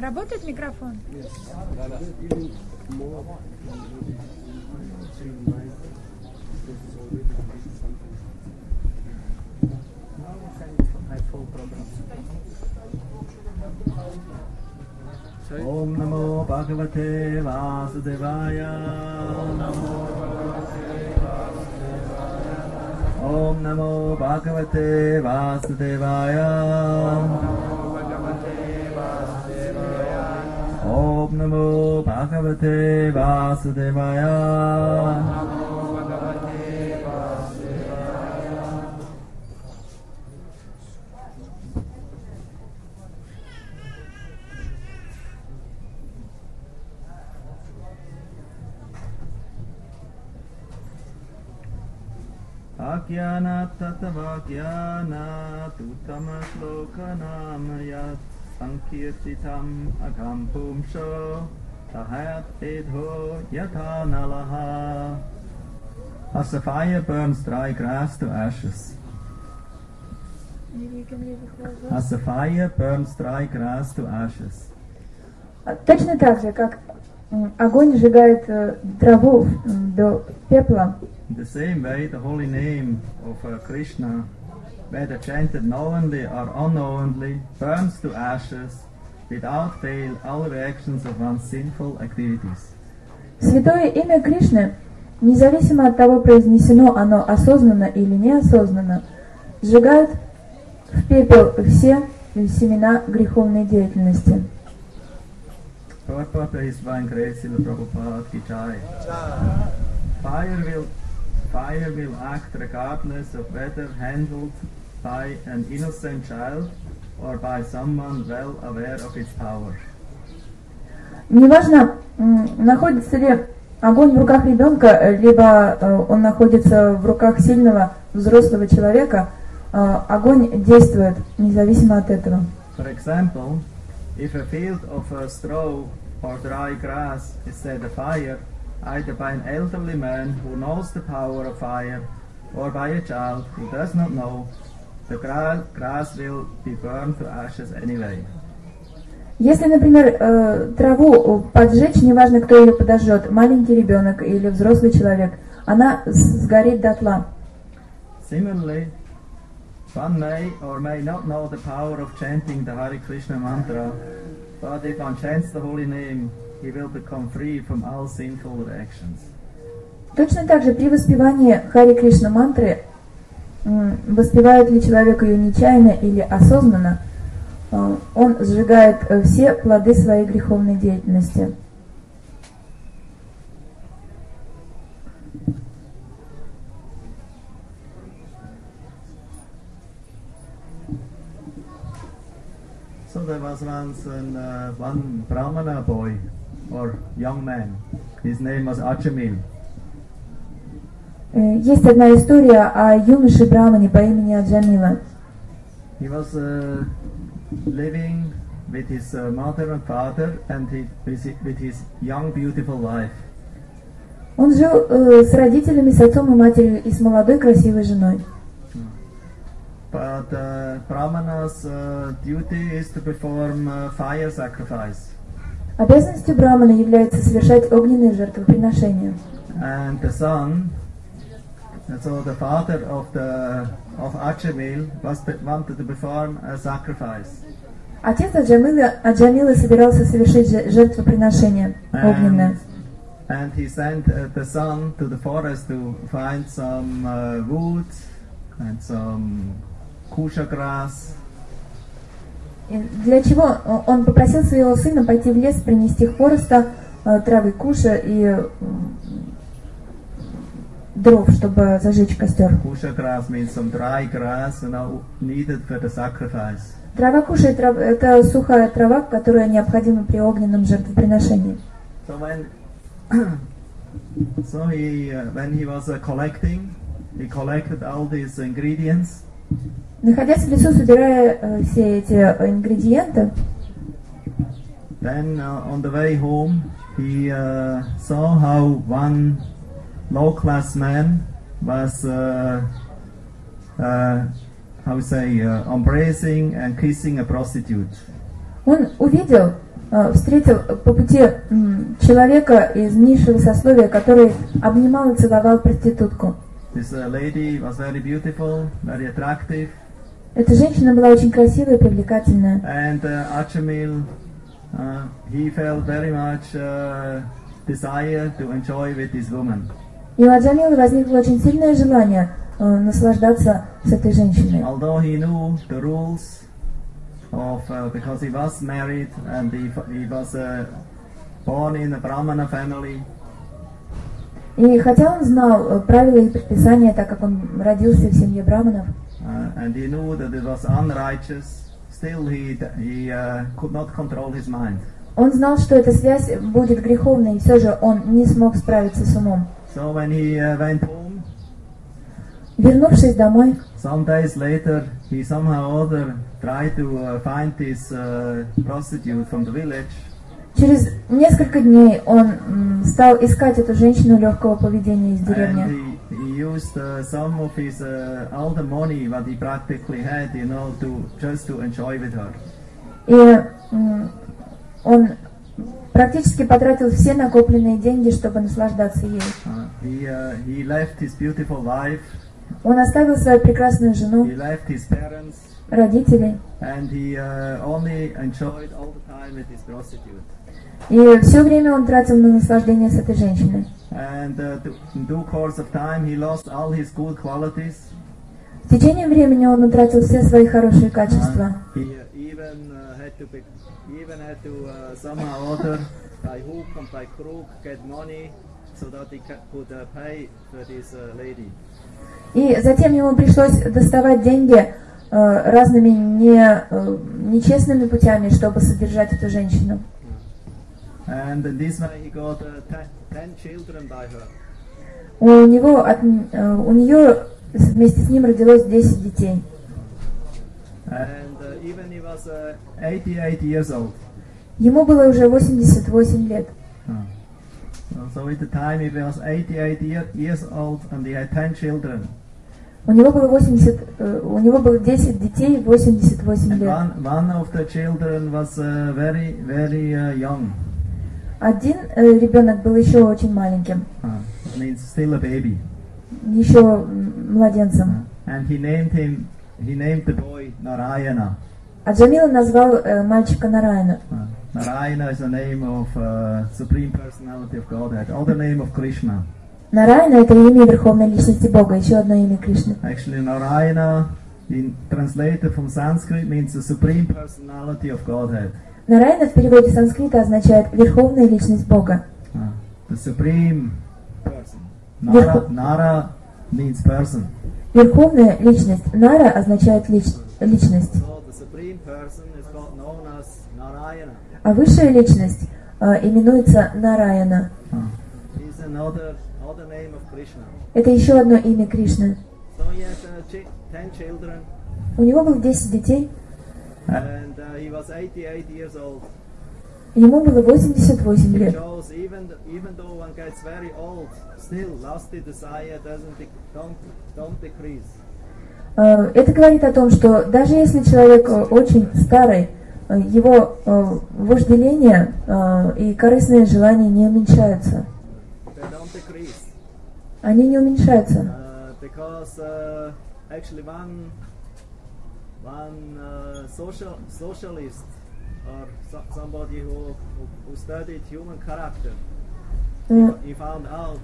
Работает микрофон? Om Namo Bhagavate Vasudevaya. Om Namo Bhagavate Vasudevaya. Om Namo Bhagavate Vasudevaya. Agyana tatavagyana tutama shlokanam sankirtitam agampumsho tahat edho yatanalaha. As the fire burns dry grass to ashes. As the fire burns dry grass to ashes. Точно так же, как огонь сжигает траву до пепла. In the same way, the holy name of Krishna, whether chanted knowingly or unknowingly, burns to ashes without fail all reactions of one's sinful activities. Святое имя Кришны, независимо от того, произнесено оно осознанно или неосознанно, сжигает в пепел все семена греховной деятельности. Fire will act regardless of whether handled by an innocent child or by someone well aware of its power. Неважно, находится ли огонь в руках ребенка, либо он находится в руках сильного взрослого человека, огонь действует независимо от этого. For example, if a field of straw or dry grass is set afire, either by an elderly man who knows the power of fire, or by a child who does not know, the grass will be burned to ashes anyway. Если, например, траву поджечь, неважно, кто ее подожжет, маленький ребенок или взрослый человек, она сгорит дотла. Similarly, one may or may not know the power of chanting the Hare Krishna mantra, but if one chants the holy name, he will become free from all sinful reactions. Точно так же при воспевании Хари Кришна мантры, воспевает ли человек ее нечаянно или осознанно, он сжигает все плоды своей греховной деятельности. So there was once one Brahmana boy or young man. His name was Ajamil. Есть одна история о юноше Брамане по имени Аджамила. He was living with his mother and father and with his young beautiful wife. Он жил с родителями, с отцом и матерью и с молодой красивой женой. But Brahmana's duty is to perform fire sacrifice. Обязанностью Брамана является совершать огненные жертвоприношения. And the son, so the father of Ajamil wanted to perform a sacrifice. Отец Аджамила собирался совершить жертвоприношение огненное. And he sent the son to the forest to find some wood and some kusha grass. Для чего он попросил своего сына пойти в лес, принести хвороста, травы куша и дров, чтобы зажечь костер. Kusha grass means some dry grass needed for the sacrifice. Трава куша это сухая трава, которая необходима при огненном жертвоприношении. So when he was collecting, he collected all these ingredients. Находясь в лесу, собирая все эти ингредиенты, then on the way home, he saw how one low-class man was, embracing and kissing a prostitute. Он увидел, встретил по пути человека из низшего сословия, который обнимал и целовал проститутку. This lady was very beautiful, very attractive. Эта женщина была очень красивая и привлекательная. And Achamil, he felt very much desire to enjoy with this woman. И у Аджамила возникло очень сильное желание наслаждаться с этой женщиной. Although he knew the rules of, because he was married and he was born in a Brahmana family. И хотя он знал правила и предписания, так как он родился в семье браманов, And he knew that it was unrighteous, still he could not control his mind. он знал, что эта связь будет греховной, и все же он не смог справиться с умом. So when he went home, Вернувшись домой, some days later, he somehow or other tried to find this prostitute from the village. через несколько дней он стал искать эту женщину легкого поведения из деревни. And he used some of his all the money what he practically had, just to enjoy with her. И он практически потратил все накопленные деньги, чтобы наслаждаться ей. He left his beautiful wife. Он оставил свою прекрасную жену, He left his parents. родителей, And he only enjoyed all the time with his prostitute. и все время он тратил на наслаждение с этой женщиной. And in due course of time, he lost all his good qualities. В течение времени он утратил все свои хорошие качества. He even had to somehow or other, by hook and by crook, get money so that he could pay for this lady. И затем ему пришлось доставать деньги разными нечестными путями, чтобы содержать эту женщину. And in this way, he got 10 children by her. У нее вместе с ним родилось 10 детей. And even he was 88 years old. Ему было уже 88 лет. So at the time he was 88 years old and he had 10 children. У него было 10 детей, 88 And лет. one of the children was very, very young. Один ребенок был еще очень маленьким, Means still a baby. еще младенцем. And he named the boy Narayana. А Джамила назвал мальчика Нараяна. Narayana is the name of Supreme Personality of Godhead, other name of Krishna. Нараяна — это имя Верховной Личности Бога, еще одно имя Кришны. Actually, Narayana, translated from Sanskrit, means the Supreme Personality of Godhead. Нараяна в переводе с санскрита означает Верховная Личность Бога. The Supreme Person. Nara means person. Верховная Личность. Нара означает личность. So the Supreme Person is known as Narayana. А высшая Личность именуется Нараяна. Is another name of Krishna. Это еще одно имя Кришны. So he had 10 children. У него было 10 детей. And he was 88 years old. Ему было 88 лет. It shows even though one gets very old, still lusty desire don't decrease. Это говорит о том, что даже если человек очень старый, его вожделение и корыстные желания не уменьшаются. They don't decrease. Они не уменьшаются. Because actually one socialist or somebody who studied human character, he found out.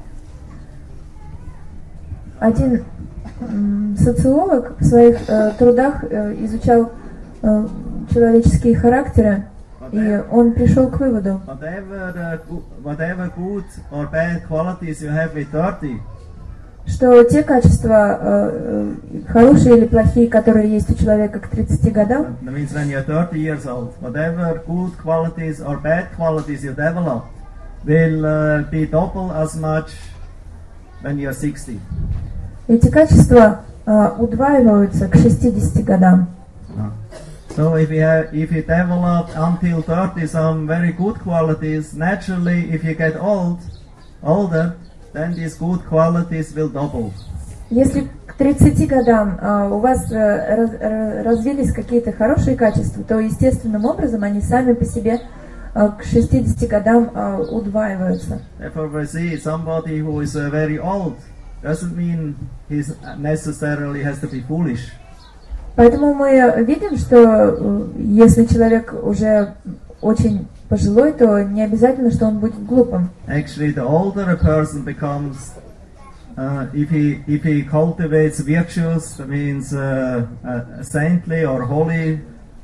Один социолог в своих трудах изучал человеческие характеры, и он пришел к выводу, Whatever good or bad qualities you have with 30, что те качества, хорошие или плохие, которые есть у человека к 30 годам, that means when you're 30 years old, whatever good qualities or bad qualities you develop will be double as much when you're 60. эти качества удваиваются к 60 годам. So if you develop until 30 some very good qualities, naturally if you get older, then these good qualities will double. Если к 30 годам у вас развились какие-то хорошие качества, то естественным образом они сами по себе к 60 годам удваиваются. Therefore, we see somebody who is very old doesn't mean he necessarily has to be foolish. Поэтому мы видим, что если человек уже очень пожилой, то не обязательно, что он будет глупым. Actually, the older a person becomes, if he cultivates virtues, that means a saintly or holy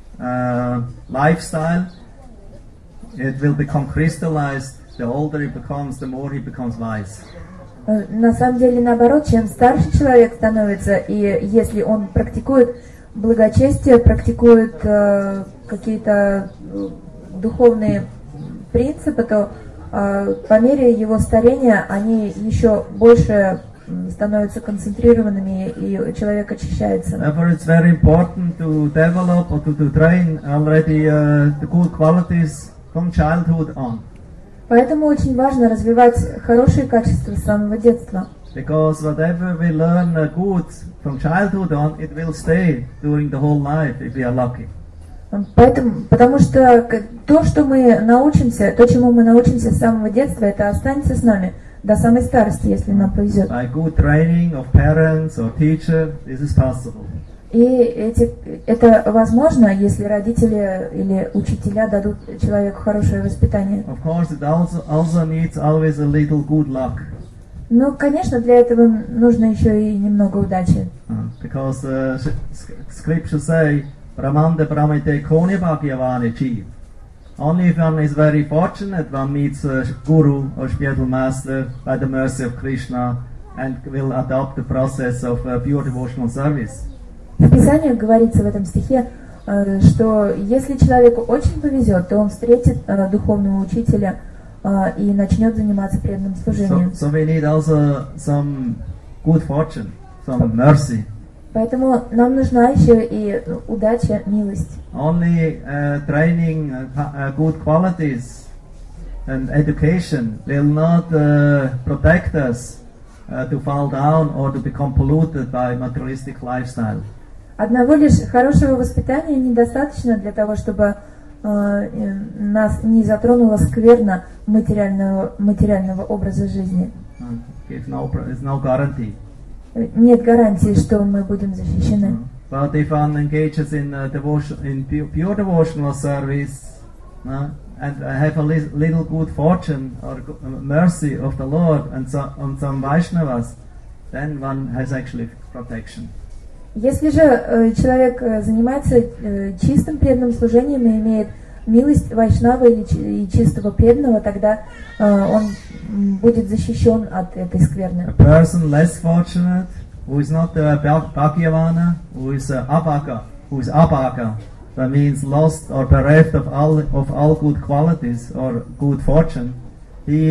lifestyle, it will become crystallized. The older he becomes, the more he becomes wise. На самом деле, наоборот, чем старше человек становится, и если он практикует благочестие, практикует какие-то духовные принципы, то по мере его старения они еще больше становятся концентрированными, и человек очищается. Therefore, it's very important to develop or to train already the good qualities from childhood on. Поэтому очень важно развивать хорошие качества с самого детства. Because whatever we learn good from childhood on, it will stay during the whole life if we are lucky. Потому что то, что мы научимся, то, чему мы научимся с самого детства, это останется с нами до самой старости, если нам повезет. By good training of parents or teacher, this is possible. И это возможно, если родители или учителя дадут человеку хорошее воспитание. Of course, it also needs always a little good luck. Но, конечно, для этого нужно еще и немного удачи. Because scriptures say, Brahmanda Brahmite Kone Bhagavane Chief. Only if one is very fortunate, one meets a guru or spiritual master by the mercy of Krishna and will adopt the process of pure devotional service. В Писании говорится в этом стихе, что если человеку очень повезет, то он встретит духовного учителя и начнет заниматься преданным служением. So we need also some good fortune, some mercy. Поэтому нам нужна еще и удача, милость. Only training good qualities and education will not protect us to fall down or to become polluted by materialistic lifestyle. Одного лишь хорошего воспитания недостаточно для того, чтобы нас не затронула скверна материального образа жизни. It's no guarantee. Нет гарантии, что мы будем защищены. But if one engages in pure devotional service and have a little good fortune or mercy of the Lord and some Vaishnavas, then one has actually protection. Если же человек занимается чистым преданным служением и имеет милость вайшнава и чистого преданного, тогда он будет защищен от этой скверны. A person less fortunate, who is not Bhagyavana, who is Abhaga, that means lost or bereft of all good qualities or good fortune, he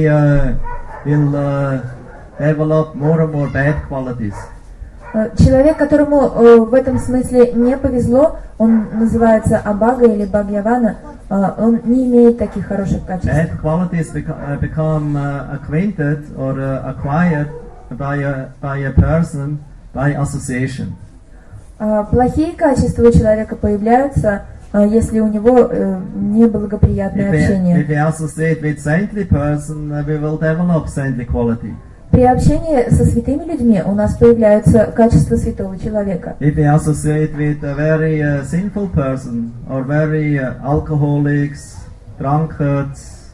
will develop more and more bad qualities. Человек, которому в этом смысле не повезло, он называется Абага или Бхагьявана, он не имеет таких хороших качеств. Bad qualities become acquainted or acquired by a person by association. Плохие качества у человека появляются, если у него неблагоприятное общение. If we associate with saintly person, we will develop saintly quality. При общении со святыми людьми у нас появляются качества святого человека. If we associate with a very sinful person or very alcoholics, drunkards,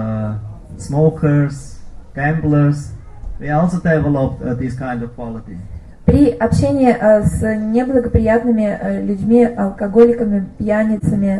smokers, gamblers, we also develop this kind of quality. При общении с неблагоприятными людьми, алкоголиками, пьяницами,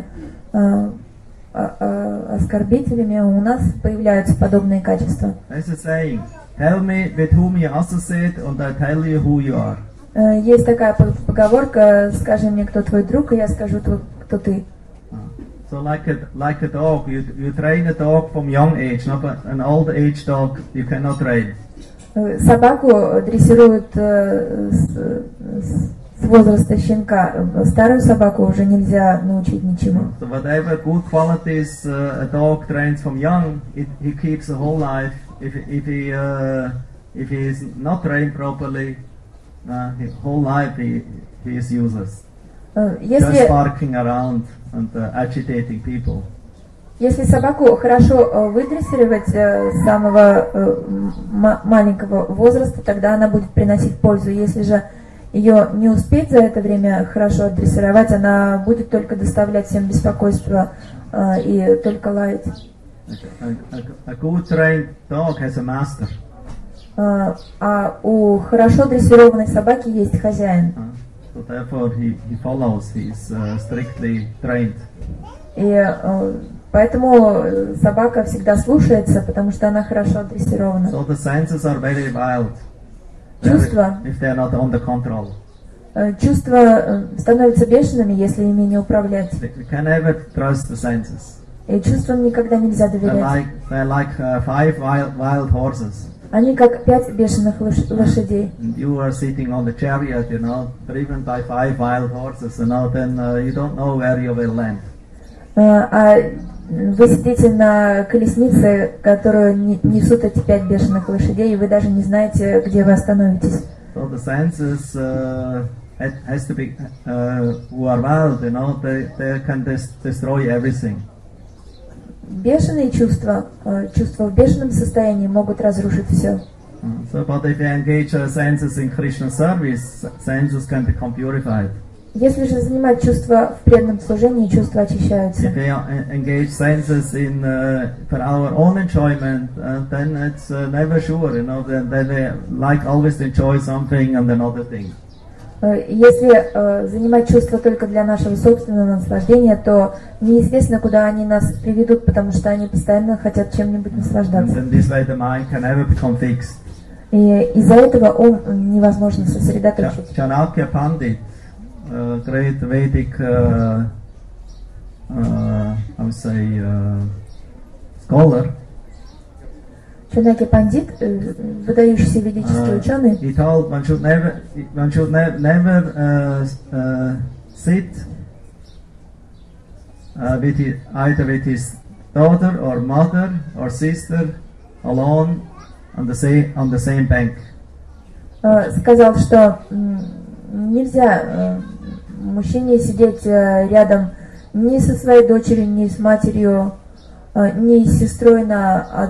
оскорбителями у нас появляются подобные качества. There's a saying, tell me with whom you associate and I tell you who you are. Есть такая поговорка: скажи мне, кто твой друг, и я скажу, кто ты. So like a dog, you train a dog from young age, not an old age dog you cannot train. Собаку дрессируют с возраста щенка. Старую собаку уже нельзя научить ничему. So whatever good qualities a dog trains from young, he keeps the whole life. If he is not trained properly, his whole life he is useless. Just Если, barking around and agitating people. если собаку хорошо выдрессировать с самого маленького возраста, тогда она будет приносить пользу. Если же ее не успеть за это время хорошо отдрессировать, она будет только доставлять всем беспокойство и только лаять. A good trained dog has a master. А у хорошо дрессированной собаки есть хозяин. So therefore he follows. He is strictly trained. И поэтому собака всегда слушается, потому что она хорошо дрессирована. So the senses are very wild. Чувства, If they are not under control. чувства становятся бешеными, если ими не управлять. We can never trust the senses. И чувствам никогда нельзя доверять. They're like 5 wild horses. Они как 5 бешеных лошадей. And you are sitting on the chariot, driven by 5 wild horses, then you don't know where you will land. А вы сидите на колеснице, которую несут эти 5 бешеных лошадей, и вы даже не знаете, где вы остановитесь. So the senses has to be who are wild, they can destroy everything. Бешеные чувства, чувства в бешеном состоянии могут разрушить все. So, but if you engage senses in Krishna service, senses can become purified. Если же занимать чувства в преданном служении, чувства очищаются. If we engage senses in for our own enjoyment, then it's never sure, then we like always enjoy something and another thing. Если занимать чувства только для нашего собственного наслаждения, то неизвестно, куда они нас приведут, потому что они постоянно хотят чем-нибудь наслаждаться. And this way the mind can never become fixed. И из-за этого ум невозможно сосредоточить. Chanakya Pandit, great Vedic, I would say, scholar. Чанакья Пандит, выдающийся ведический ученый, He told one should never sit either with his daughter or mother or sister alone on the same bank. сказал, что нельзя мужчине сидеть рядом ни со своей дочерью, ни с матерью, ни с сестрой на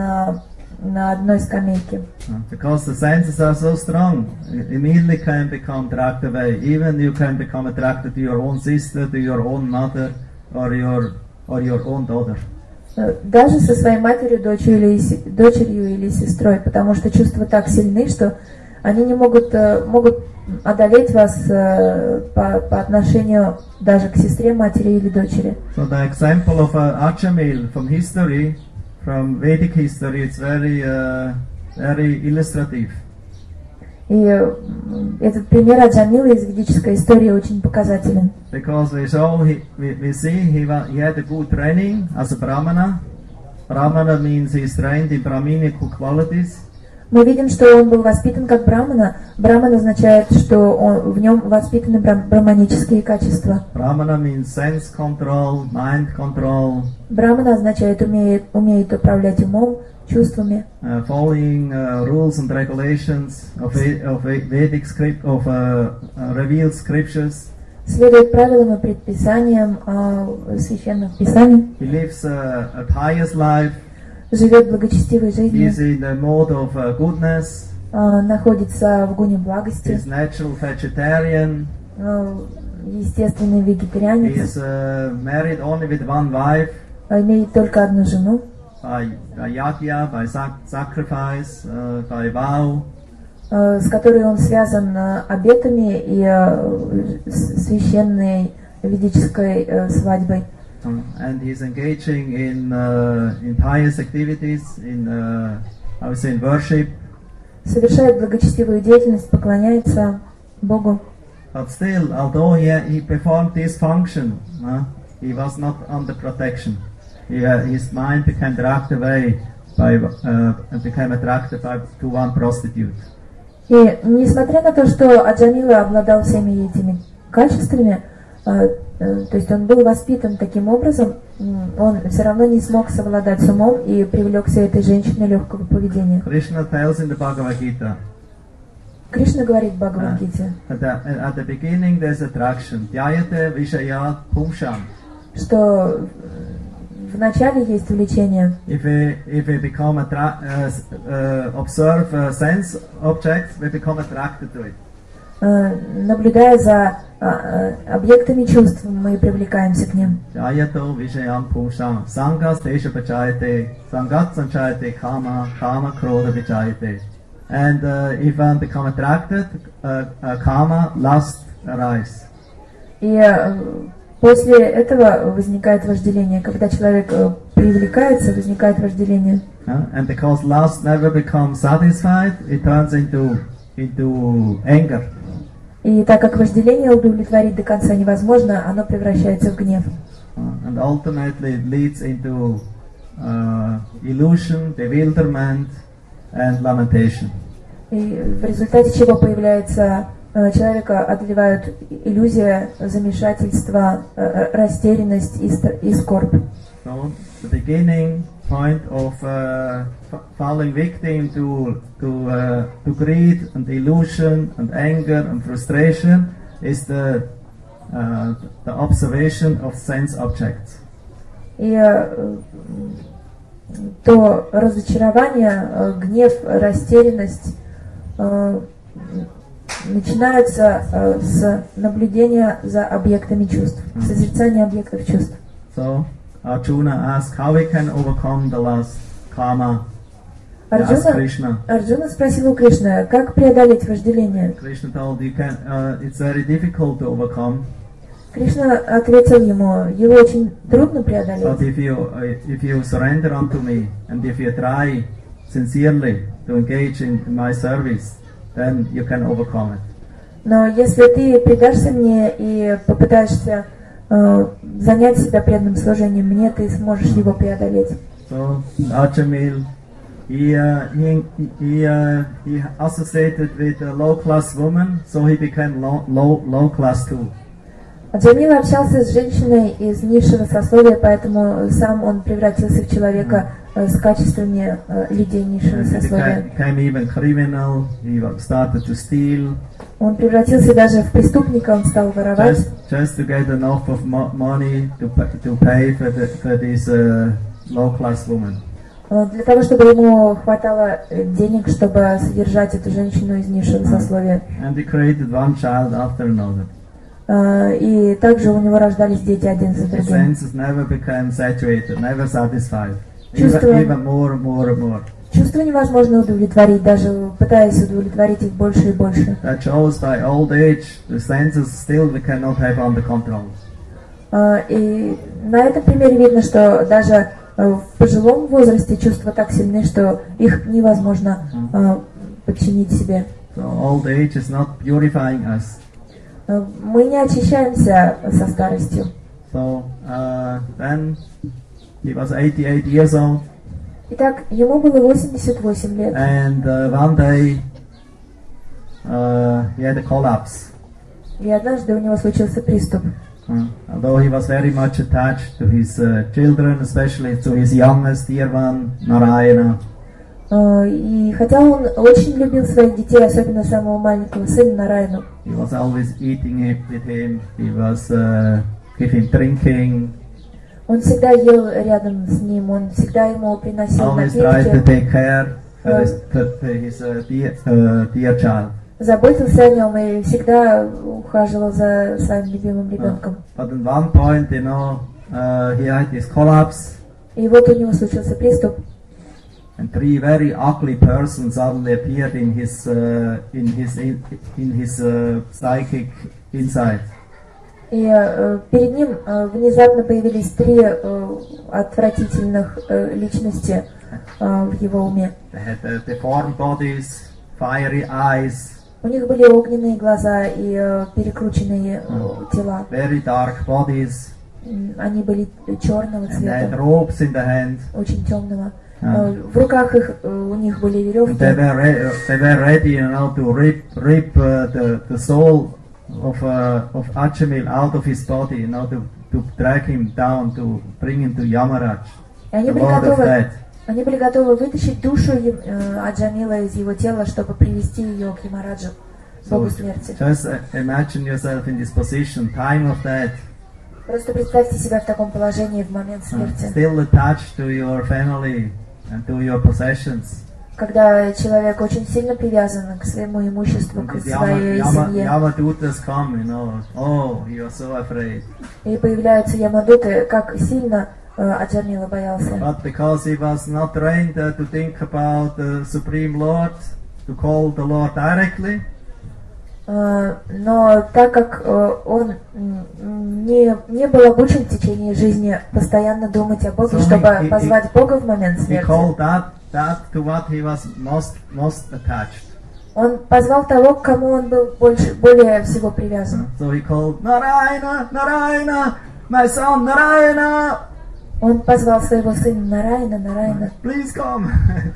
одной скамейке. Because the senses are so strong, you immediately can become dragged away. Even you can become attracted to your own sister, to your own mother, or your own daughter. Даже со своей матерью, дочерью или сестрой, потому что чувства так сильны, что они не могут одолеть вас по отношению даже к сестре, матери или дочери. So the example of Ajamil from history, from Vedic history, it's very illustrative. И этот пример Аджамила из ведической истории очень показателен. Because we see he had a good training as a Brahmana. Brahmana means he is trained in Brahminical qualities. Мы видим, что он был воспитан как брамана. Браман означает, что в нем воспитаны браманические качества. Brahmana means sense control, mind control. Брамана означает умеет управлять умом, чувствами. Following rules and regulations of Vedic script, of revealed scriptures. Следует правилам и предписаниям священных писаний. He lives a pious life. Живет благочестивой He жизнью. is in the mode of goodness. Находится в гуне He благости. is natural vegetarian. Естественный He вегетарианец. is married only with one wife. Имеет только одну жену. By yajna, by sacrifice, by vow. С которой он связан обетами и священной ведической свадьбой. And he's engaging in pious activities, I would say in worship. Совершает благочестивую деятельность, поклоняется Богу. But still, although he performed this function, he was not under protection. His mind became dragged away became attracted to one prostitute. И несмотря на то, что Аджамила обладал всеми этими качествами, то есть он был воспитан таким образом, он все равно не смог совладать с умом и привлекся этой женщиной легкого поведения. Krishna tells in the Bhagavad Gita, Кришна говорит в Бхагавад-гите, at the beginning there's attraction. Dhyayate Vishayat Pumsham. что в начале есть влечение. If we become observe sense objects, we become attracted to it. Наблюдая за объектами чувств, мы привлекаемся к ним. Jayato Vishayam Pumsham. Sangas Desha Pachayate. Sangat Sanchayate Kama. Kama Krodha Vichayate. And if one become attracted, Kama, lust arise. И после этого возникает вожделение. Когда человек привлекается, возникает вожделение. And because lust never becomes satisfied, it turns into anger. И так как вожделение удовлетворить до конца невозможно, оно превращается в гнев. And ultimately it leads into illusion, bewilderment and lamentation. И в результате чего появляется человека одолевают иллюзия, замешательство, растерянность и скорбь. So the beginning point of falling victim to greed and illusion and anger and frustration is the observation of sense objects. И то разочарование, гнев, растерянность начинаются с наблюдения за объектами чувств, созерцания объектов чувств. So Arjuna asked how we can overcome the lust, karma. Арджуна спросил у Кришны, как преодолеть вожделение. Krishna told it's very difficult to overcome. Кришна ответил ему, его очень трудно преодолеть. But if you surrender unto me and if you try sincerely to engage in my service, then you can overcome it. Но если ты предашься мне и попытаешься занять себя преданным служением мне, ты сможешь его преодолеть. So Ajamil, he associated with a low-class woman, so he became low-class too. Джамил общался с женщиной из низшего сословия, поэтому сам он превратился в человека с качествами людей низшего сословия. Became even criminal. He started to steal. Он превратился даже в преступника, он стал воровать. Just to get enough of money to pay for this low-class woman. Для того, чтобы ему хватало денег, чтобы содержать эту женщину из низшего сословия. And he created one child after another. И также у него рождались дети один за другим. Senses never became saturated, never satisfied. Even more and more and more. Чувства невозможно удовлетворить, даже пытаясь удовлетворить их больше и больше. That shows by old age, the senses still we cannot have under control. И на этом примере видно, что даже в пожилом возрасте чувства так сильны, что их невозможно подчинить себе. So old age is not purifying us. Мы не очищаемся со старостью. So then he was 88 years old. Итак, ему было 88 лет. And one day he had a collapse. И однажды у него случился приступ. Although he was very much attached to his children, especially to his youngest, dear one, Narayana. И хотя он очень любил своих детей, особенно самого маленького сына Нараяну. He was always eating it with him. He was giving drinking. Он всегда ел рядом с ним, он всегда ему приносил Always tried to напитки. take care for his dear child. Заботился о нем и всегда ухаживал за своим любимым ребенком. But at one point, he had this collapse. И вот у него случился приступ. And three very ugly persons suddenly appeared in his psychic inside. И перед ним внезапно появились три отвратительных личности в его уме. They had deformed bodies, fiery eyes. У них были огненные глаза и перекрученные тела. Very dark bodies. Они были черного And they had цвета, ropes in the hand. очень темного. В руках у них были веревки. They were ready, to rip the soul of Ajamil out of his body, to drag him down, to bring him to Yamaraj, И они the были Lord of готовы Death. Они были готовы вытащить душу Аджамила из его тела, чтобы привести ее к Ямараджу, Богу смерти. Just imagine yourself in this position, time of death. Просто представьте себя в таком положении в момент смерти. Still attached to your family and to your possessions. Когда человек очень сильно привязан к своему имуществу, к своей семье. Yamadutas come, you know. Oh, you are so afraid. И появляются ямадуты, как сильно Аджамила боялся. But because he was not trained to think about the Supreme Lord, to call the Lord directly. Но так как он не был обучен в течение жизни постоянно думать о Боге, чтобы позвать Бога в момент смерти, он позвал того, к кому он был более всего привязан. So he called Narayana, Narayana, my son Narayana. Он позвал своего сына Нарайна, Нарайна. Please come.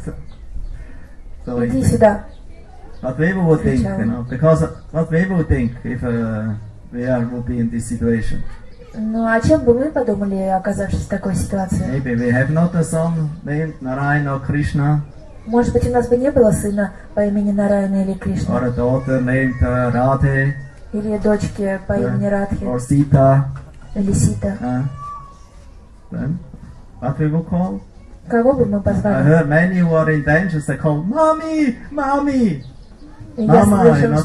So иди сюда. What we would think, you know, because what we would think if we would be in this situation. Ну, о чем бы мы подумали, оказавшись в такой ситуации? Maybe we have not a son named Narayana or Krishna. Может быть, у нас бы не было сына по имени Нарайна или Кришна. Or a daughter named Radhe. Или дочки по имени Радхи. Or Sita. Или Сита. Then, what we would call? Кого бы мы позвали? I heard many who are in danger, they call Mommy, Mommy. Я слышал,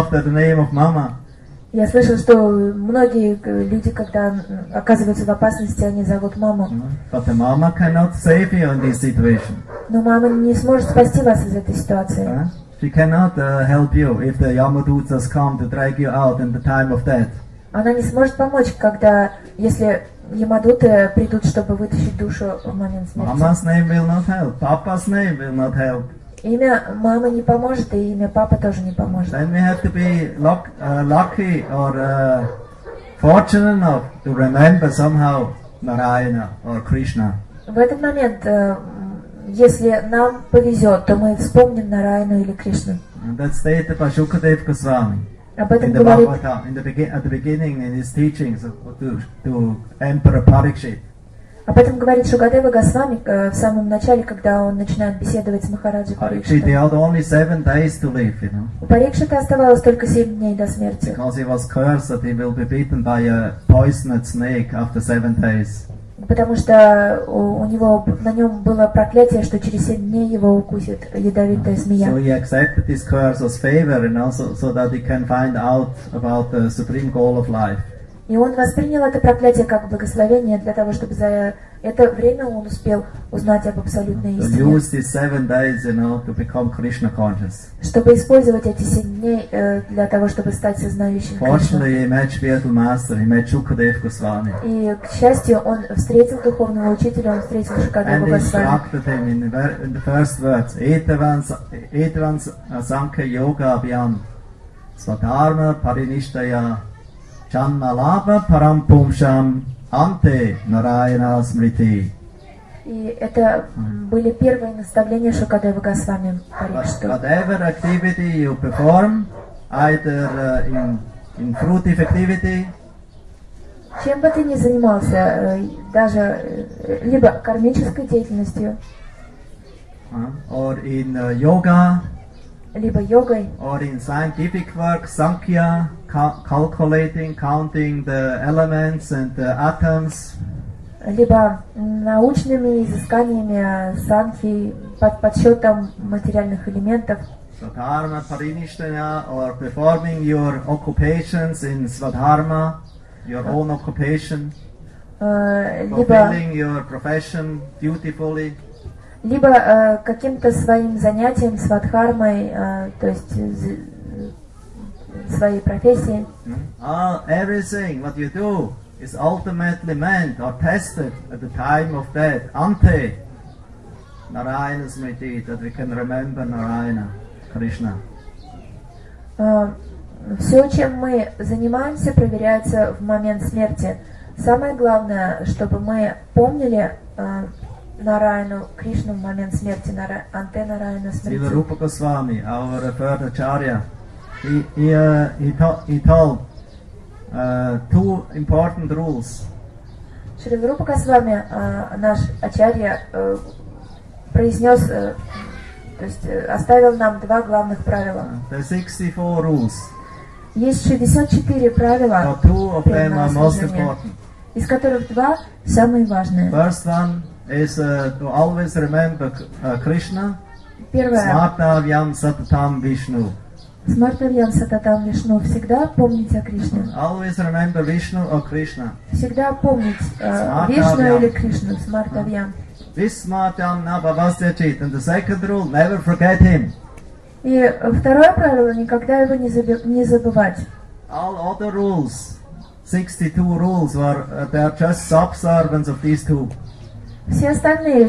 Я слышал, что многие люди, когда оказываются в опасности, они зовут маму. But the mama cannot save you in this situation. Но мама не сможет спасти вас из этой ситуации. She cannot help you if the Yamadutas come to drag you out in the time of death. Она не сможет помочь, если Ямадуты придут, чтобы вытащить душу в момент смерти. Mama's name will not help. Papa's name will not help. Имя мамы не поможет, и имя папы тоже не поможет. Then we have to be lucky or fortunate enough to remember somehow Narayana or Krishna. В этот момент, если нам повезет, то мы вспомним Нарайну или Кришну. And that's stated by Shukadeva Goswami. Об этом говорит at the beginning in his teachings to Emperor Parikshit. Об этом говорит Шукадева Госвами в самом начале, когда он начинает беседовать с Махараджей Парикшитой. У Парикшита оставалось только 7 дней до смерти. Потому что у него на нем было проклятие, что через 7 дней его укусит ядовитая змея. So he accepted this curse as favor, and also so that he can find out about the supreme goal of life. И он воспринял это проклятие как благословение для того, чтобы за это время он успел узнать об абсолютной истине. Чтобы использовать эти 7 дней для того, чтобы стать сознающим Кришну. И, к счастью, он встретил духовного учителя, он встретил Шукадеву Госвами. Chanmalapa Parampumsham Ante Narayana Smriti. И это были первые наставления Шукадевы Госвами Парикшиту. Whatever activity you perform, either in fruitive activity, чем бы ты ни занимался, даже либо кармической деятельностью, or in yoga, либо йогой, or in scientific work, Sankhya, calculating, counting the elements and the atoms, либо научными изысканиями санхи, подсчетом материальных элементов, Svadharma Parinishthaya, or performing your occupations in Svadharma, your own occupation, fulfilling your profession dutifully, либо каким-то своим занятием, свадхармой, то есть своей профессией. Everything what you do is ultimately meant or tested at the time of death, ante Narayana Smriti, that we can remember Narayana, Krishna. Все, чем мы занимаемся, проверяется в момент смерти. Самое главное, чтобы мы помнили Нарайну, Кришну в момент смерти, анте Нарайана смерти. Srila Rupa Goswami, our revered Acharya, he told two important rules. Шрила Рупа Госвами, наш Ачарья, произнес, то есть оставил нам два главных правила. There are 64 rules. Есть 64 правила, But 2 of them are most important. из которых два самые важные. First one is to always remember Krishna. Первое. Smartavyam Satatam Vishnu. Смартавьям Сататам Вишну. Всегда помнить о Кришне. Always remember Vishnu or Krishna. Всегда помнить Вишну или Кришну. Смартавьям. Vismartyam Nabhavastyachit. And the second rule, never forget him. И второе правило, никогда его не забывать. All other rules, 62 rules, they are just subservients of these two. Все остальные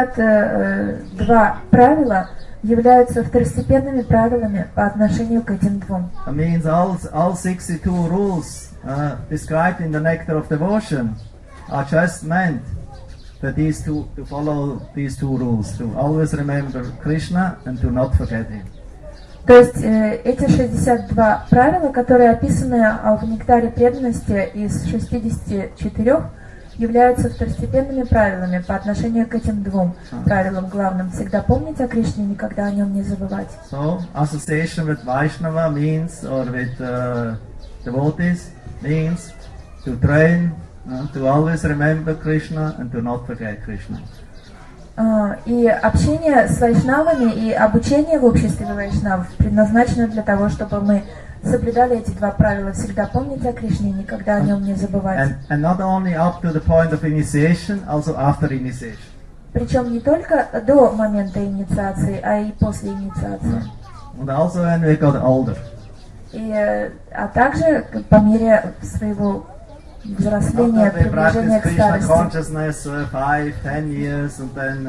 62 правила являются второстепенными правилами по отношению к этим двум. That means all 62 rules described in the Nectar of Devotion are just meant for these two, to follow these two rules, to always remember Krishna and to not forget him. То есть эти 62 правила, которые описаны в нектаре преданности из 64, являются второстепенными правилами по отношению к этим двум правилам главным. Всегда помнить о Кришне, никогда о нем не забывать. So, association with Vaishnava means, or with devotees, means to train, to always remember Krishna and to not forget Krishna. И общение с вайшнавами и обучение в обществе вайшнавов предназначено для того, чтобы мы соблюдали эти два правила: всегда помнить о Кришне и никогда о нем не забывать. And not only up to the point of initiation, also after initiation. Причем не только до момента инициации, а и после инициации. And also when we got older. А также по мере своего взросления, приближения к старости. Consciousness 5-10 years and then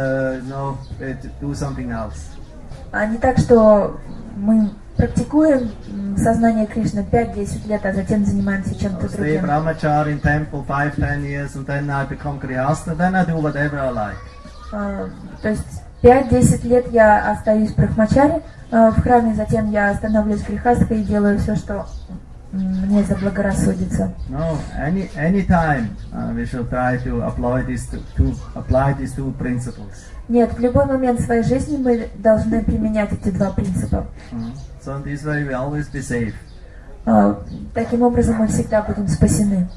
do something else. А не так, что мы практикуем сознание Кришны 5-10 лет, а затем занимаемся чем-то другим. Stay brahmachari in temple 5-10 years and then I become grihastha, then I do whatever I like. То есть 5-10 лет я остаюсь брахмачари в храме, затем я становлюсь грихастхой и делаю все, что мне заблагорассудится. No, any time we should try to apply these two principles. Нет, в любой момент своей жизни мы должны применять эти два принципа. So in this way we always be safe. Таким образом мы всегда будем спасены.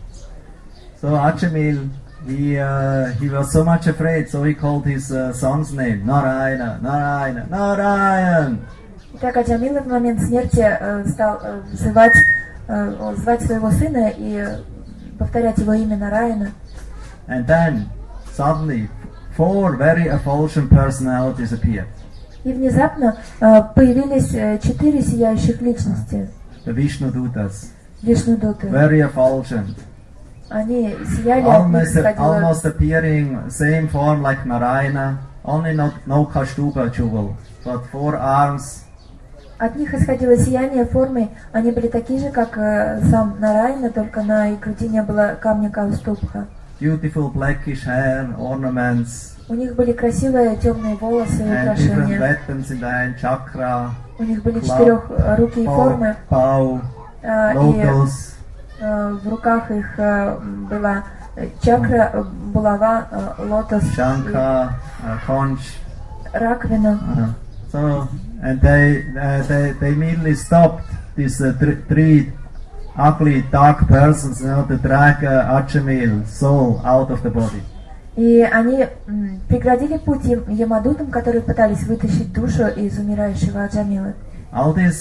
So Achamil, he was so much afraid, so he called his son's name Narayana, Narayana, Narayan. Так Аджамил в момент смерти стал звать своего сына и повторять его имя Нараяна. And then suddenly 4 very effulgent personalities appeared. И внезапно появились 4 сияющих личности. The Vishnudutas. Вишнудуты. Very effulgent. Они сияли, от них almost appearing same form like Narayana, only no Kaustubha jewel, but 4 arms. От них исходило сияние формы, они были такие же, как сам Нараяна, только на их груди не было камня Каустубха. Beautiful blackish hair, ornaments. У них были красивые темные волосы и украшения. Weapons in the hand, chakra. У них были 4-рукие формы. Bow, lotus. И в руках их была чакра, булава, лотос, Shankha, conch. раковина. So, and they immediately stopped these 3 ugly, dark persons, to drag Achamil soul out of the body. И они преградили путь Ямадутам, которые пытались вытащить душу из умирающего Аджамила. All this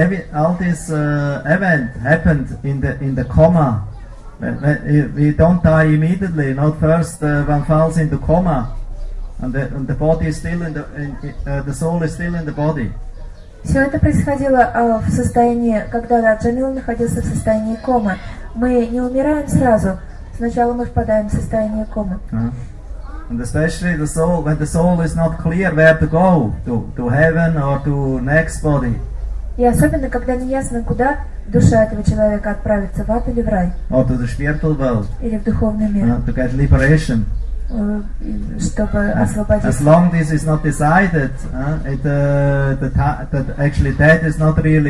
event happened in the coma. We don't die immediately. Not first one falls into coma, and the body is still the soul is still in the body. Все это происходило в состоянии, когда Аджамил находился в состоянии комы. Мы не умираем сразу. Сначала мы впадаем в состояние комы. And especially the soul, when the soul is not clear where to go, to heaven or to next body. И особенно, когда не ясно, куда душа этого человека отправится, в ад или в рай. Or to the spiritual world. Или в духовный мир. To get liberation. Чтобы освободиться. As long as this is not decided, actually that is not really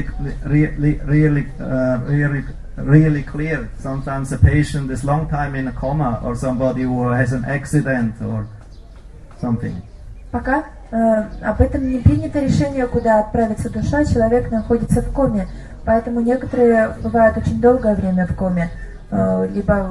clear. Sometimes a patient is long time in a coma, or somebody who has an accident or something. Пока об этом не принято решение, куда отправится душа, человек находится в коме. Поэтому некоторые бывают очень долгое время в коме, либо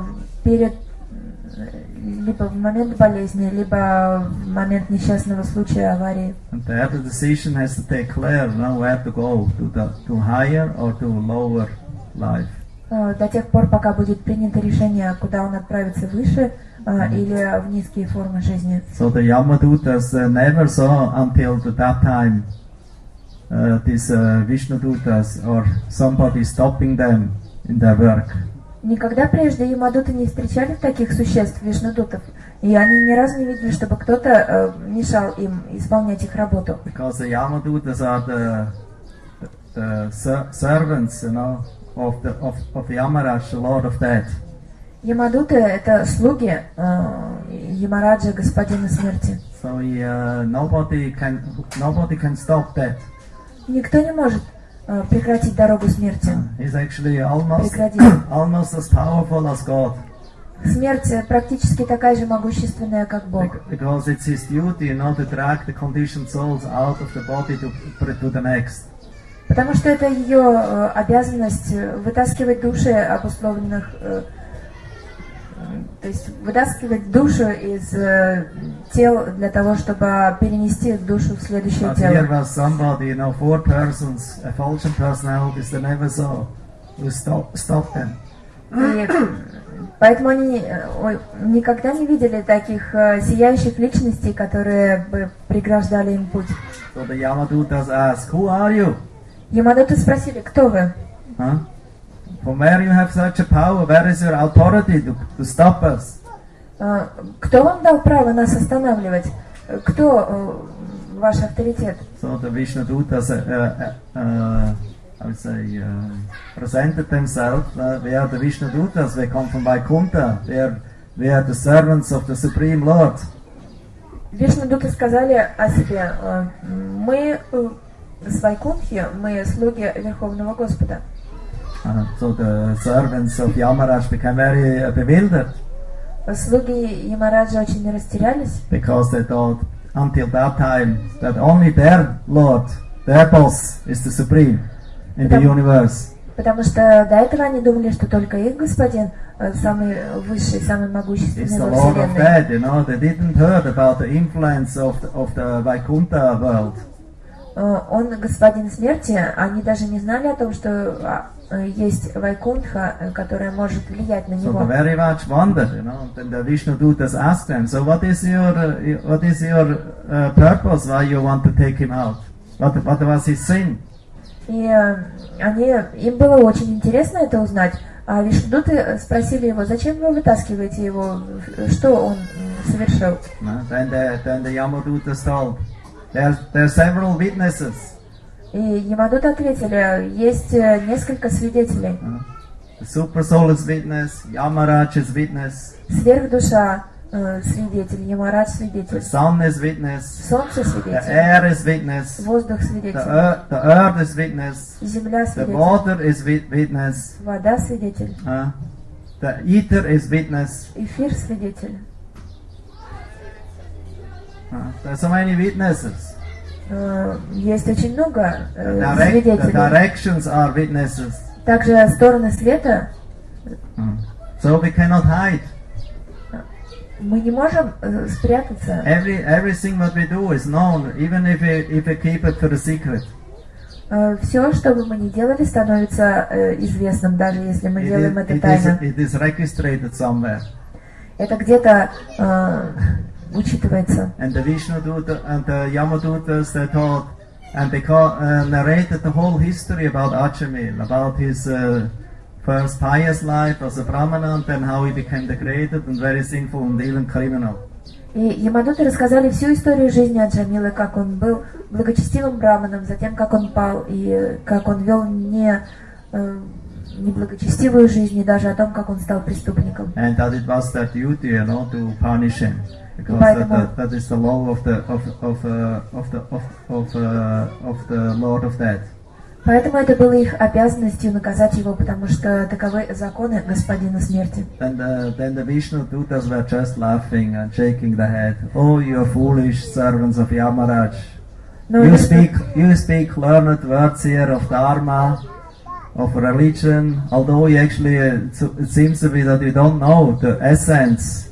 в момент болезни, либо в момент несчастного случая, аварии. And there the decision has to take clear now where to go, to higher or to lower life. До тех пор, пока будет принято решение, куда он отправится, выше или в низкие формы жизни. So the Yamadutas never saw until that time these Vishnudutas or somebody stopping them in their work. Никогда прежде Ямадуты не встречали таких существ, вишнудутов, и они ни разу не видели, чтобы кто-то мешал им исполнять их работу. Because the Yamadutas are the servants, you know, of Yamaraj, the Lord of Death. Ямадуты — это слуги Ямараджа, господина смерти. So nobody can stop that. Никто не может прекратить дорогу смерти. He's actually almost as powerful as God. Смерть практически такая же могущественная, как Бог. Because it's his duty, you know, to drag the conditioned souls out of the body to the next. Потому что это ее обязанность вытаскивать души обусловленных, то есть вытаскивать душу из тел для того, чтобы перенести душу в следующее But тело. here was somebody, you know, 4 persons, effulgent personalities they never saw, who stopped them. И поэтому они никогда не видели таких сияющих личностей, которые бы преграждали им путь. So the Yamadutas ask, "Who are you?" Ямадуты спросили, кто вы? Huh? From where you have such a power? Where is your authority to stop us? Кто вам дал право нас останавливать? Кто ваш авторитет? So the Vishnudutas, I would say, presented themselves. We are the Vishnudutas. We come from Vaikuntha. We are the servants of the Supreme Lord. Вишнудуты сказали о себе: мы с Вайкунтхи, мы слуги Верховного Господа. So the servants of Yamaraj became very bewildered. Слуги Ямараджа очень растерялись. Because they thought until that time that only their Lord, their boss, is the supreme in the universe. Потому что до этого они думали, что только их господин самый высший, самый могущественный во Lord of вселенной. Death, you know, they didn't heard about the influence of the Vaikuntha world. Он господин смерти, они даже не знали о том, что есть Вайкунтха, которая может влиять на So него. they very much wondered, you know. Then the Vishnudutas asked them, "So what is your purpose? Why you want to take him out? What was his sin?" И им было очень интересно это узнать. А Вишнудуты спросили его: зачем вы вытаскиваете его, что он совершил? Then the Yamadutas told, there are several witnesses. И Ямадуты ответили: есть несколько свидетелей. The Supersoul is witness, Yamaraj is witness, Сверхдуша свидетель, Ямарадж свидетель, the Sun is witness, Солнце the свидетель, air is witness, воздух свидетель, the earth is witness, земля the свидетель, water is witness, вода свидетель, the ether is witness. эфир свидетель. There are so many witnesses. Есть очень много The свидетелей. directions are witnesses. Также стороны света. So we cannot hide. Мы не можем спрятаться. Everything what we do is known, even if we keep it for a secret. Все, что бы мы ни делали, становится известным, даже если мы делаем это тайно. It is registered somewhere. Это где-то учитывается. And the Vishnuduta and the Yamadutas, they taught, and they narrated the whole history about Achamil, about his first pious life as a Brahmana, and then how he became degraded and very sinful and even criminal. И Ямадуты рассказали всю историю жизни Аджамилы, как он был благочестивым браманом, затем как он пал, и как он вел неблагочестивую жизнь, и даже о том, как он стал преступником. And that it was their duty, you know, to punish him, because that is the law of the Lord of Death. Поэтому это было их обязанностью наказать его, потому что таковы законы господина смерти. Then the Vishnu Dutas were just laughing and shaking the head. Oh, you foolish servants of Yamaraj. You speak learned words here of Dharma, of religion, although you actually, it seems to be that you don't know the essence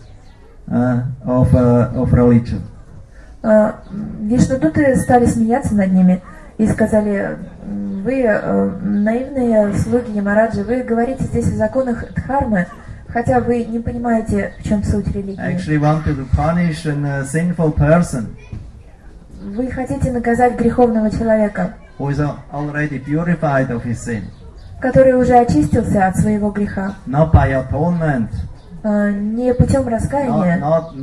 of religion. Вишнудуты стали смеяться над ними и сказали: вы, наивные слуги Ямараджи, вы говорите здесь о законах Дхармы, хотя вы не понимаете, в чем суть религии. Actually wanted to punish a sinful person. Вы хотите наказать греховного человека, Who is already purified of his sin. который уже очистился от своего греха. Not by atonement. Не путем раскаяния.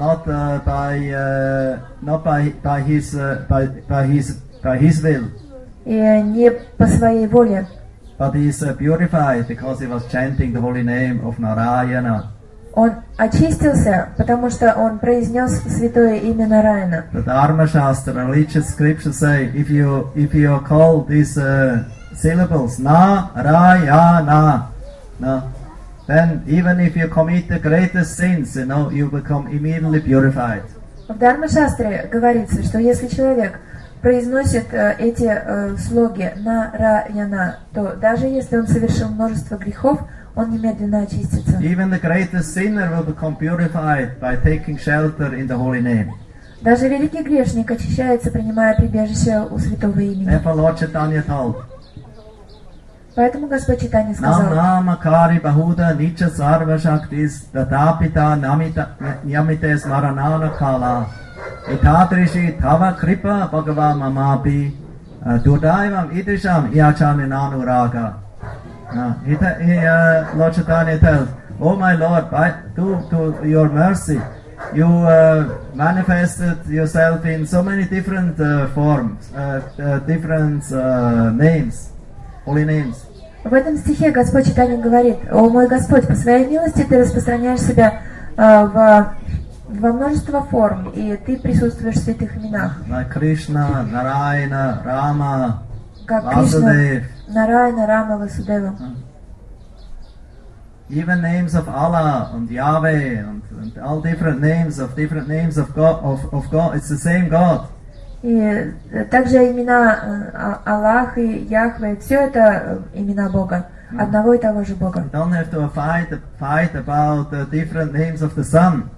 By his will. И не по своей воле. But he is purified because he was chanting the holy name of Narayana. Он очистился, потому что он произнес святое имя Нараяна. The Dharma Shastra, religious scriptures say, if you call these syllables Narayana, no, then even if you commit the greatest sins, you become immediately purified. В Дharma-шастре говорится, что если человек произносит эти слоги Нараяна, то даже если он совершил множество грехов, он немедленно очистится. Even the greatest sinner will become purified by taking shelter in the holy name. Даже великий грешник очищается, принимая прибежище у святого имени. Therefore Lord Chaitanya told. Поэтому Господь Чайтанья сказал: Namakari Bahuda Nicha Sarva Shaktis Tatapita Nyamites Maranana Kala Itadrishi Tava Kripa Bhagava Mamapi Durdaivam Idrisham Iachanenanu Raga. Lord Chaitanya tells, oh my Lord, to your mercy, you manifested yourself in so many different forms, different names, holy names. В этом стихе Господь Чайтанья говорит: о мой Господь, по своей милости ты распространяешь себя во множество форм, и ты присутствуешь в святых именах. Like Krishna, Narayana, Rama, как Кришна, Vasudeva. Нараяна, Рама, Васудева. Even names of Allah and Yahweh and all different names of God, it's the same God. И также имена Аллах и Яхве, все это имена Бога, одного и того же Бога. You don't have to fight about the different names of the sun.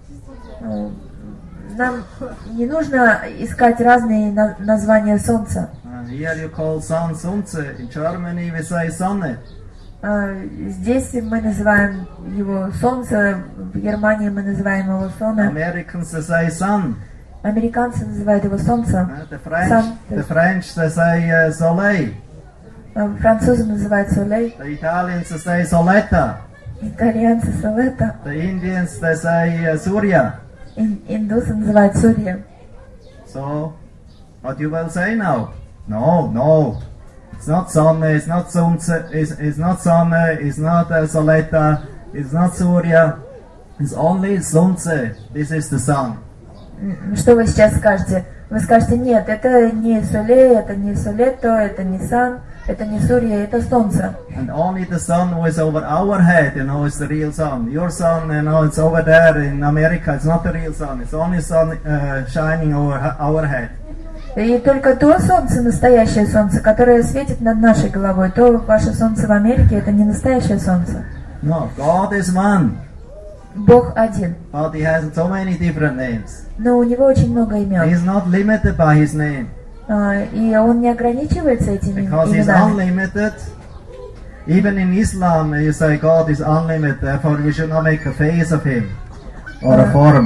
Нам не нужно искать разные названия солнца. Here you call sun Sunze. In Germany we say Sonne. Здесь мы называем его солнце, в Германии мы называем его Сонне. Americans they say sun. Американцы называют его солнце. The French they say soleil. Французы называют солей. The Italians they say soletta. Итальянцы солета. The Indians they say Surya. Индусы называют Сурья. So, what you will say now? No. It's not Sonne, it's not Sunze, it's not Sonne, it's not Soletta, it's not Surya. It's only Sunze. This is the sun. Что вы сейчас скажете? Вы скажете: нет, это не Соле, это не Солетто, это не Сан, это не Сурья, это солнце. And only the sun who is over our head, is the real sun. Your sun, it's over there in America. It's not the real sun. It's only sun shining over our head. И только то солнце, настоящее солнце, которое светит над нашей головой, то ваше солнце в Америке, это не настоящее солнце. No, God is one. Бог один. But He has so many different names. Но у него очень много имен. He is not limited by His name. И он не ограничивается этими Because He is именами. unlimited. Even in Islam, you say God is unlimited. Therefore, we should not make a face of Him or a form.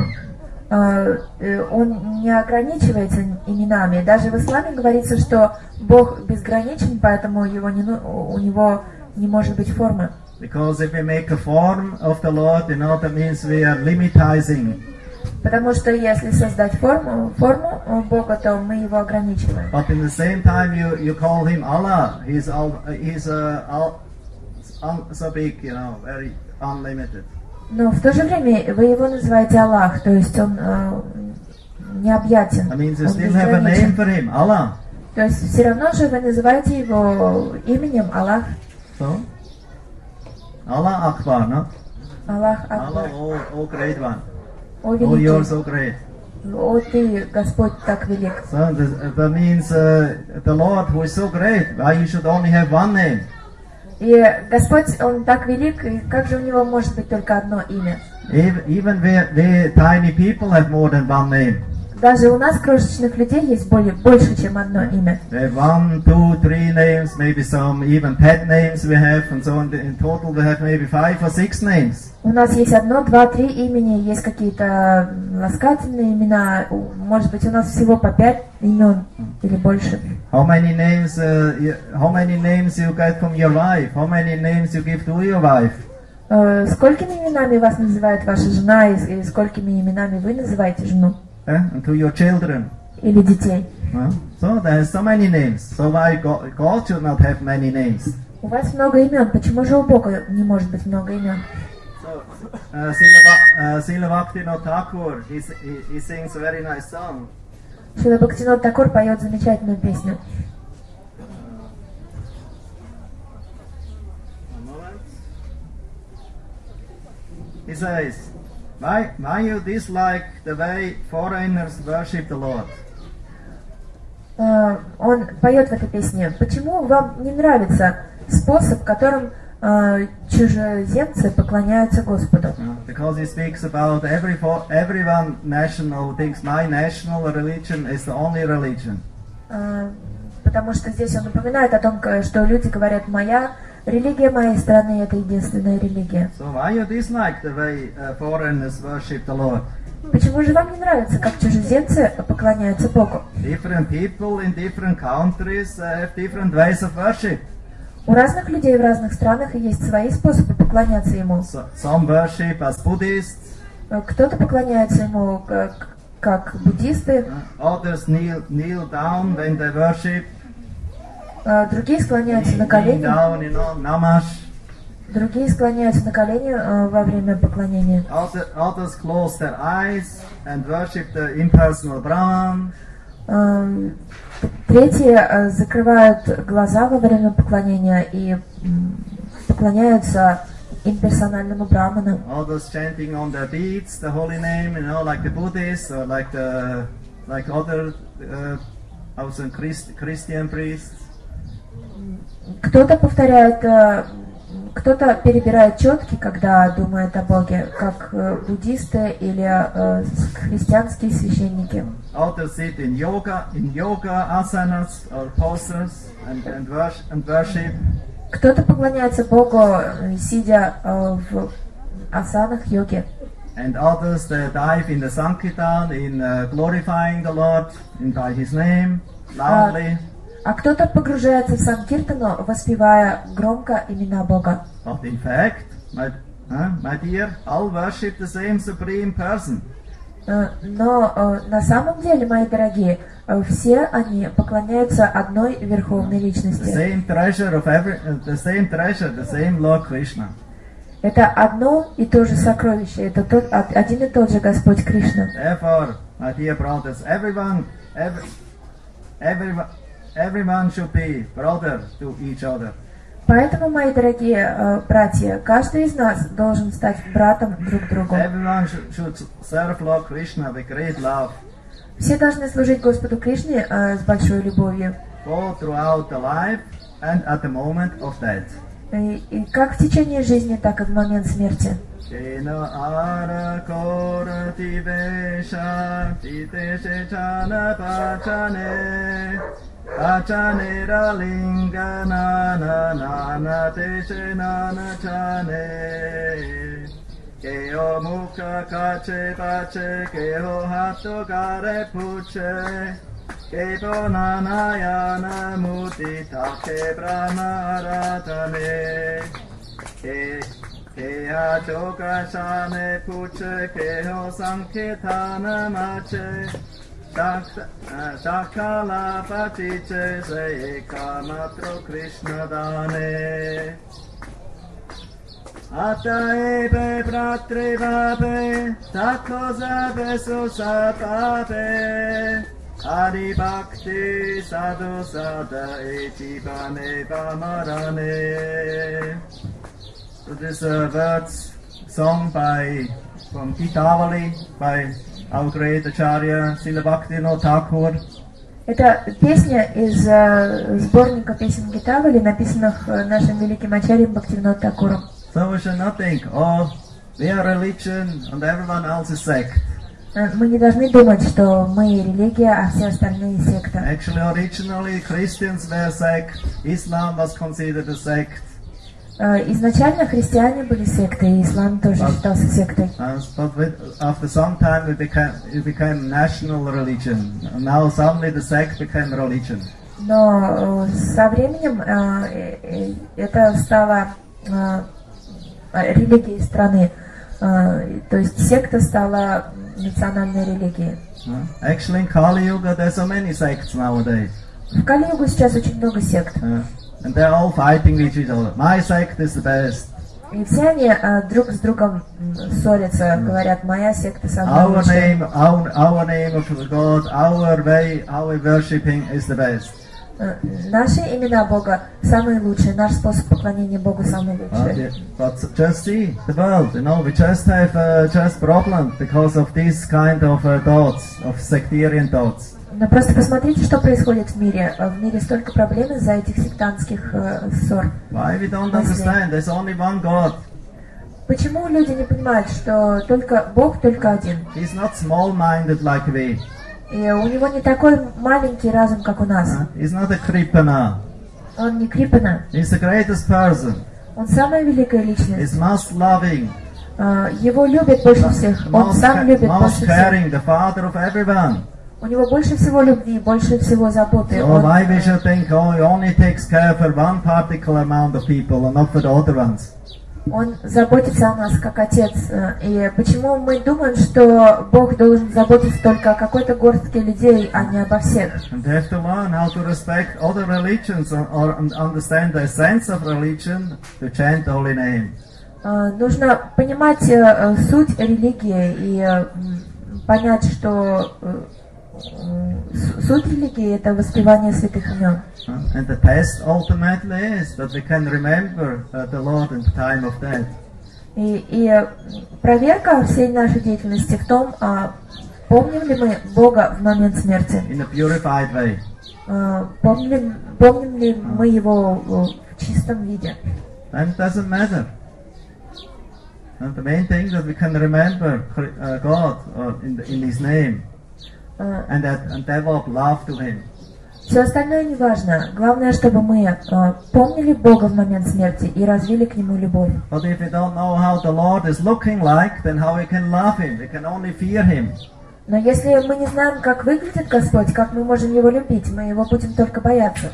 Он не ограничивается именами. Даже в исламе говорится, что Бог безграничен, поэтому у него не может быть формы. Because if we make a form of the Lord, that means we are limitizing. Потому что если создать форму Бога, то мы его ограничиваем. But in the same time, you call Him Allah. He's so big, very unlimited. Но в то же время вы его называете Аллах, то есть он необъятен. That means you still have a name for Him, Allah. То есть все равно же вы называете его именем Аллах. So? Allah Akbar, no? Аллах Allah, Акбар. oh great one. О Oh, you're великий. so great. О ты, Господь, так велик. So that means the Lord who is so great, why you should only have one name? И Господь, Он так велик, и как же у Него может быть только одно имя? Even we tiny people have more than one name. Даже у нас, крошечных людей, есть больше, чем одно имя. We have 1, 2, 3 names, maybe some even pet names we have, and so on. In total we have maybe 5 or 6 names. У нас есть 1, 2, 3 имени, есть какие-то ласкательные имена. Может быть, у нас всего по 5 имен или больше. How many names you get from your wife? How many names you give to your wife? Сколькими именами вас называет ваша жена, и сколькими именами вы называете жену? And to your children? Или детей? So there are so many names. So why God should not have many names? У вас много имен. Почему же у Бога не может быть много имен? So, Srila Bhaktivinoda Thakur, he sings a very nice song. Шрила Бхактивинода Такур поет замечательную песню. He says, why you dislike the way foreigners worship the Lord? Он поет в этой песне. Почему вам не нравится способ, которым чужеземцы поклоняются Господу? Because he speaks about everyone national who thinks my national religion is the only religion. Потому что здесь он напоминает о том, что люди говорят, моя религия моей страны это единственная религия. So why you dislike the way foreigners worship the Lord? Почему же вам не нравится, как чужеземцы поклоняются Богу? Different people in different countries have different ways of worship. У разных людей в разных странах есть свои способы поклоняться Ему. Some worship as Buddhists. Кто-то поклоняется Ему как буддисты. Others kneel down when they worship. Другие склоняются на колени. Down, namash. Другие склоняются на колени во время поклонения. Others close their eyes and worship the impersonal Brahman. Третьи закрывают глаза во время поклонения и поклоняются имперсональному браману. Others chanting on their beads the holy name, like the Buddhists or like other Christian priests. Кто-то повторяет, кто-то перебирает четки, когда думает о Боге, как буддисты или христианские священники. Others sit in yoga asanas or postures and worship. Кто-то поклоняется Богу, сидя в асанах йоги. And others they dive in the Sankirtan in glorifying the Lord by His name loudly. А кто-то погружается в Санкиртану, воспевая громко имена Бога. But in fact, my dear, all worship the same supreme person. Но на самом деле, мои дорогие, все они поклоняются одной верховной личности. The same treasure, the same Lord Krishna. Это одно и то же сокровище, это один и тот же Господь Кришна. Therefore, my dear brothers, everyone should be brother to each other. Поэтому, мои дорогие братья, каждый из нас должен стать братом друг другу. Everyone should serve Lord Krishna with great love. Все должны служить Господу Кришне с большой любовью. Both throughout the life and at the moment of death. И как в течение жизни, так и в момент смерти. Achanera linga na na na na teshe na na chane. Keho mukha kache pache keho hatto kare puche. Keho nanayana muti take brahma ratane. Keha choka shane puche keho sankirtana mache. Shakala patiche se ekamatro Krishna dane. Ataebe bratre vabe, takozabe susapabe. Adi Bhakti Sadhu Sada Eti Bane Bamarane. So this words song from Gitavali by our great Acharya Srila Bhaktivinoda Thakur. Это песня из сборника песен Гитавали, написанных нашим великим ачарьем Бхактивинода Thakуром. So we should not think, oh, we are religion and everyone else is sect. Мы не должны думать, что мы религия, а все остальные секта. Actually, originally Christians were sect. Islam was considered a sect. Изначально христиане были сектой, и ислам тоже считался сектой. But after some time it became national religion. And now suddenly the sect became religion. Но со временем это стало религией страны. То есть секта стала национальной религией. Actually, in Kali Yuga there's so many sects nowadays. В Кали-югу сейчас очень много сект. And they're all fighting with each other. My sect is the best. И все они друг с другом ссорятся, говорят, моя секта самая лучшая. Our name of God, our way, how we worshiping is the best. Наши имена Бога самые лучшие, наш способ поклонения Богу самый лучший. But just see the world, we just have just problems because of this kind of thoughts, of sectarian thoughts. Но просто посмотрите, что происходит в мире. В мире столько проблем из-за этих сектантских ссор. Why we don't understand? There's only one God. Почему люди не понимают, что только Бог только один? He's not small-minded like we. И у него не такой маленький разум, как у нас. He's not a Kripana. Он не Крипана. He's the greatest person. Он самая великая личность. He's most loving. Его любят больше всех. Он сам любит больше всех. Caring, the father of everyone. У него больше всего любви, больше всего заботы. So why we should think, oh, he only takes care for one particular amount of people and not for the other ones? Он заботится о нас как отец. И почему мы думаем, что Бог должен заботиться только о какой-то горстке людей, а не обо всех? And they have to learn how to respect other religions or understand the essence of religion to chant the holy name. Нужно понимать суть религии и понять, что суть религии – это воспевание святых имен. And the test ultimately is that we can remember the Lord in the time of death. И проверка всей нашей деятельности в том, помним ли мы Бога в момент смерти. In a purified way. Помним ли мы Его в чистом виде. And it doesn't matter. And the main thing that we can remember God in His name. And develop love to Him. Все остальное не важно. Главное, чтобы мы помнили Бога в момент смерти и развили к Нему любовь. But if we don't know how the Lord is looking like, then how we can love Him? We can only fear Him. Но если мы не знаем, как выглядит Господь, как мы можем Его любить, мы Его будем только бояться.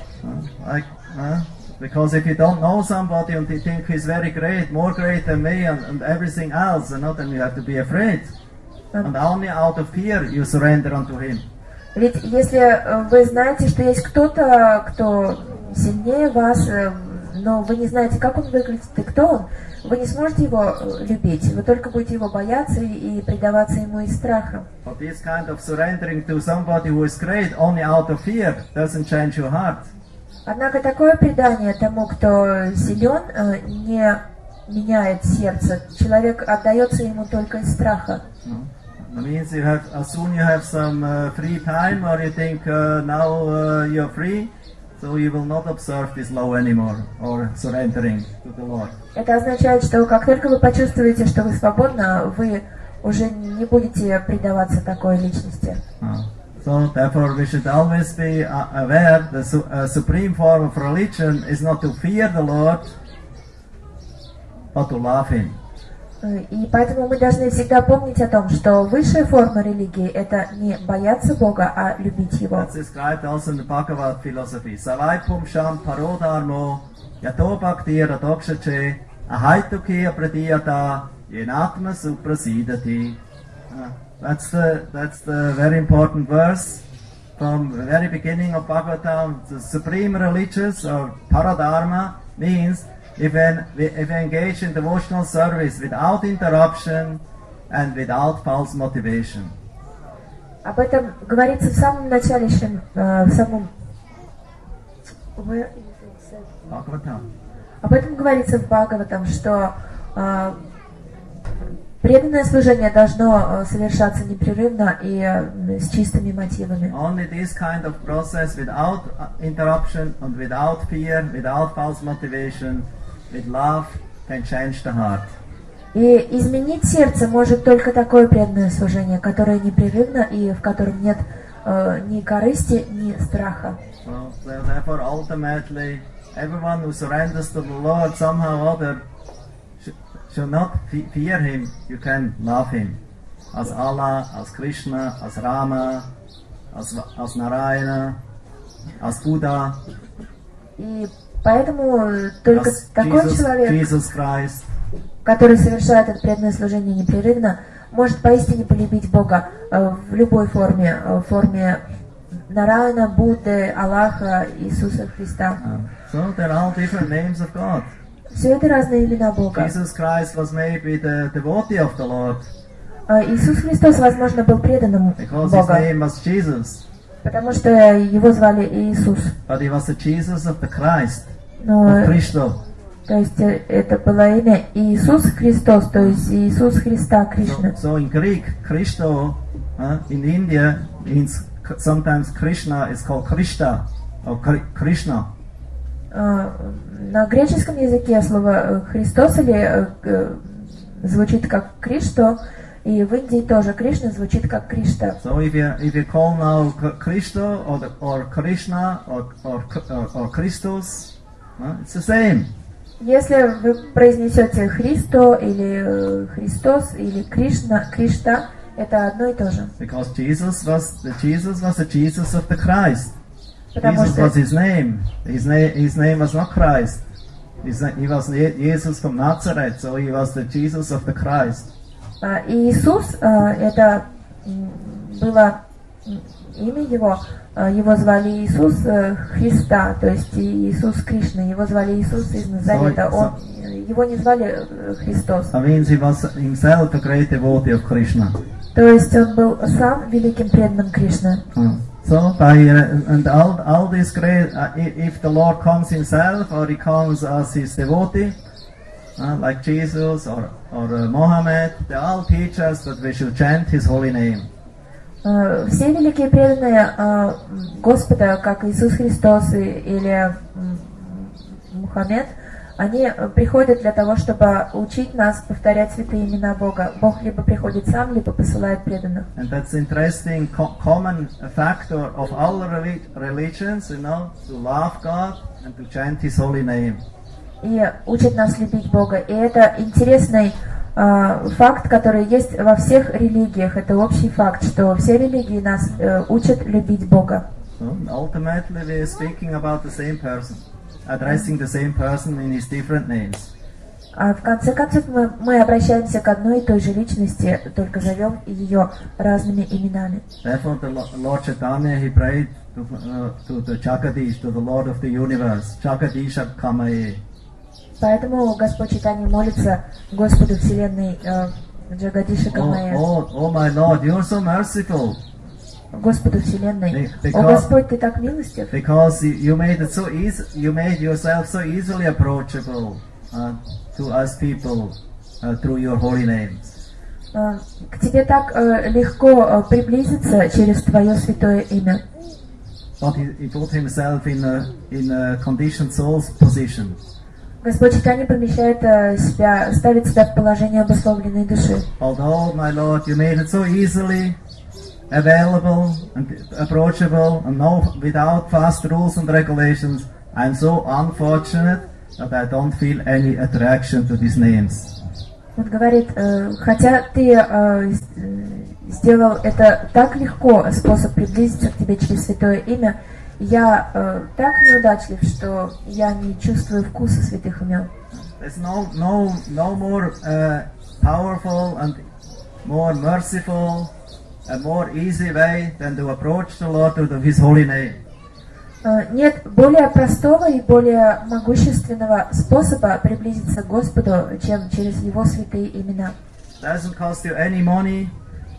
Because if you don't know somebody and you think He's very great, more great than me and everything else, then you have to be afraid. And only out of fear you surrender unto Him. Ведь если вы знаете, что есть кто-то, кто сильнее вас, но вы не знаете, как он выглядит и кто он, вы не сможете его любить. Вы только будете его бояться и предаваться ему из страха. But this kind of surrendering to somebody who is great only out of fear doesn't change your heart. Однако такое предание тому, кто силен, не меняет сердце. Человек отдается ему только из страха. That means as soon you have some free time, or you think now you're free, so you will not observe this law anymore, or surrendering to the Lord. Это означает, что как только вы почувствуете, что вы свободны, вы уже не будете предаваться такой личности. So therefore we should always be aware that the supreme form of religion is not to fear the Lord, but to love Him. И поэтому мы должны всегда помнить о том, что высшая форма религии – это не бояться Бога, а любить Его. That's described also in the Bhagavad philosophy. Savaipum sham parodharmo yato bhaktir adokshache ahaituki apradiyata yenatma suprasidati. That's the very important verse from the very beginning of Bhagavatam. The supreme religious or paradharma means if we engage in devotional service without interruption and without false motivation. Об этом говорится в самом начале, в самом... Об этом говорится в Бхагаватам, что преданное служение должно совершаться непрерывно и с чистыми мотивами. Only this kind of process without interruption and without fear, without false motivation, with love can change the heart. И изменить сердце может только такое преданное служение, которое непрерывно и в котором нет ни корысти, ни страха. So therefore, ultimately, everyone who surrenders to the Lord somehow or other should not fear Him. You can love Him as Allah, as Krishna, as Rama, as Narayana, as Buddha, И поэтому только as такой человек, Jesus Christ. который совершает это преданное служение непрерывно, может поистине полюбить Бога в любой форме, в форме Нараяна, Будды, Аллаха, Иисуса Христа. So there are all different names of God. Все это разные имена Бога. Jesus Christ was maybe the devotee of the Lord Иисус Христос, возможно, был преданным because his Бога, name was Jesus, потому что его звали Иисус. but he was the Jesus of the Christ, Но, of Krishna. то есть это было имя Иисус Христос, то есть Иисус Христа, Кришна. So in Greek, Krishna in India means sometimes Krishna is called Krishna or Krishna. На греческом языке слово Христос или звучит как Кришто, и в Индии тоже Кришна звучит как Кришта. So if you call now Krishna or Krishna or Christos, it's the same. Если вы произнесете Христо или Христос или Кришна, Кришта, это одно и то же. Because Jesus was the Jesus of the Christ. Потому Jesus что was his name. His name was not Christ. He was Jesus from Nazareth, so he was the Jesus of the Christ. Иисус, это было имя его, его звали Иисус Христа, то есть Иисус Кришна, его звали Иисус из Назарета, его не звали Христос. That means he was himself a great devotee of Krishna. То есть он был сам великим преданным Кришны. So and all this great, if the Lord comes himself or he comes as his devotee, like Jesus or Mohammed, they all teach us that we should chant his holy name. Все великие преданные Господа, как Иисус Христос или Мухаммед, они приходят для того, чтобы учить нас повторять святые имена Бога. Бог либо приходит сам, либо посылает преданных. And that's interesting common factor of all religions, to love God and to chant His holy name. И учат нас любить Бога. И это интересный факт, который есть во всех религиях. Это общий факт, что все религии нас учат любить Бога. So ultimately we are speaking about the same person, addressing the same person in his different names. А в конце концов мы обращаемся к одной и той же личности, только зовем ее разными именами. Therefore the Lord Chaitanya, he prayed to the Jagadish, to the Lord of the universe, Jagadisha Kamaye. Поэтому Господь Чайтанья молится Господу Вселенной Джагадиша Камая. Oh my Lord, you are so merciful. Господу Вселенной. О Господь, Ты так милостив. Because you made it so easy, you made yourself so easily approachable to us people through your holy names. К Тебе так легко приблизиться через Твое святое имя. But he put himself in a conditioned soul's position. Господь Чайтанья помещает себя, ставит себя в положение обусловленной души. Although, my Lord, you made it so easily available and approachable and without fast rules and regulations, I'm so unfortunate that I don't feel any attraction to these names. Он говорит, хотя Ты сделал это так легко, способ приблизиться к Тебе через святое имя, я так неудачлив, что я не чувствую вкуса святых имен. There's no more powerful and more merciful and more easy way than to approach the Lord through His holy name. Нет более простого и более могущественного способа приблизиться к Господу, чем через Его святые имена. Doesn't cost you any money,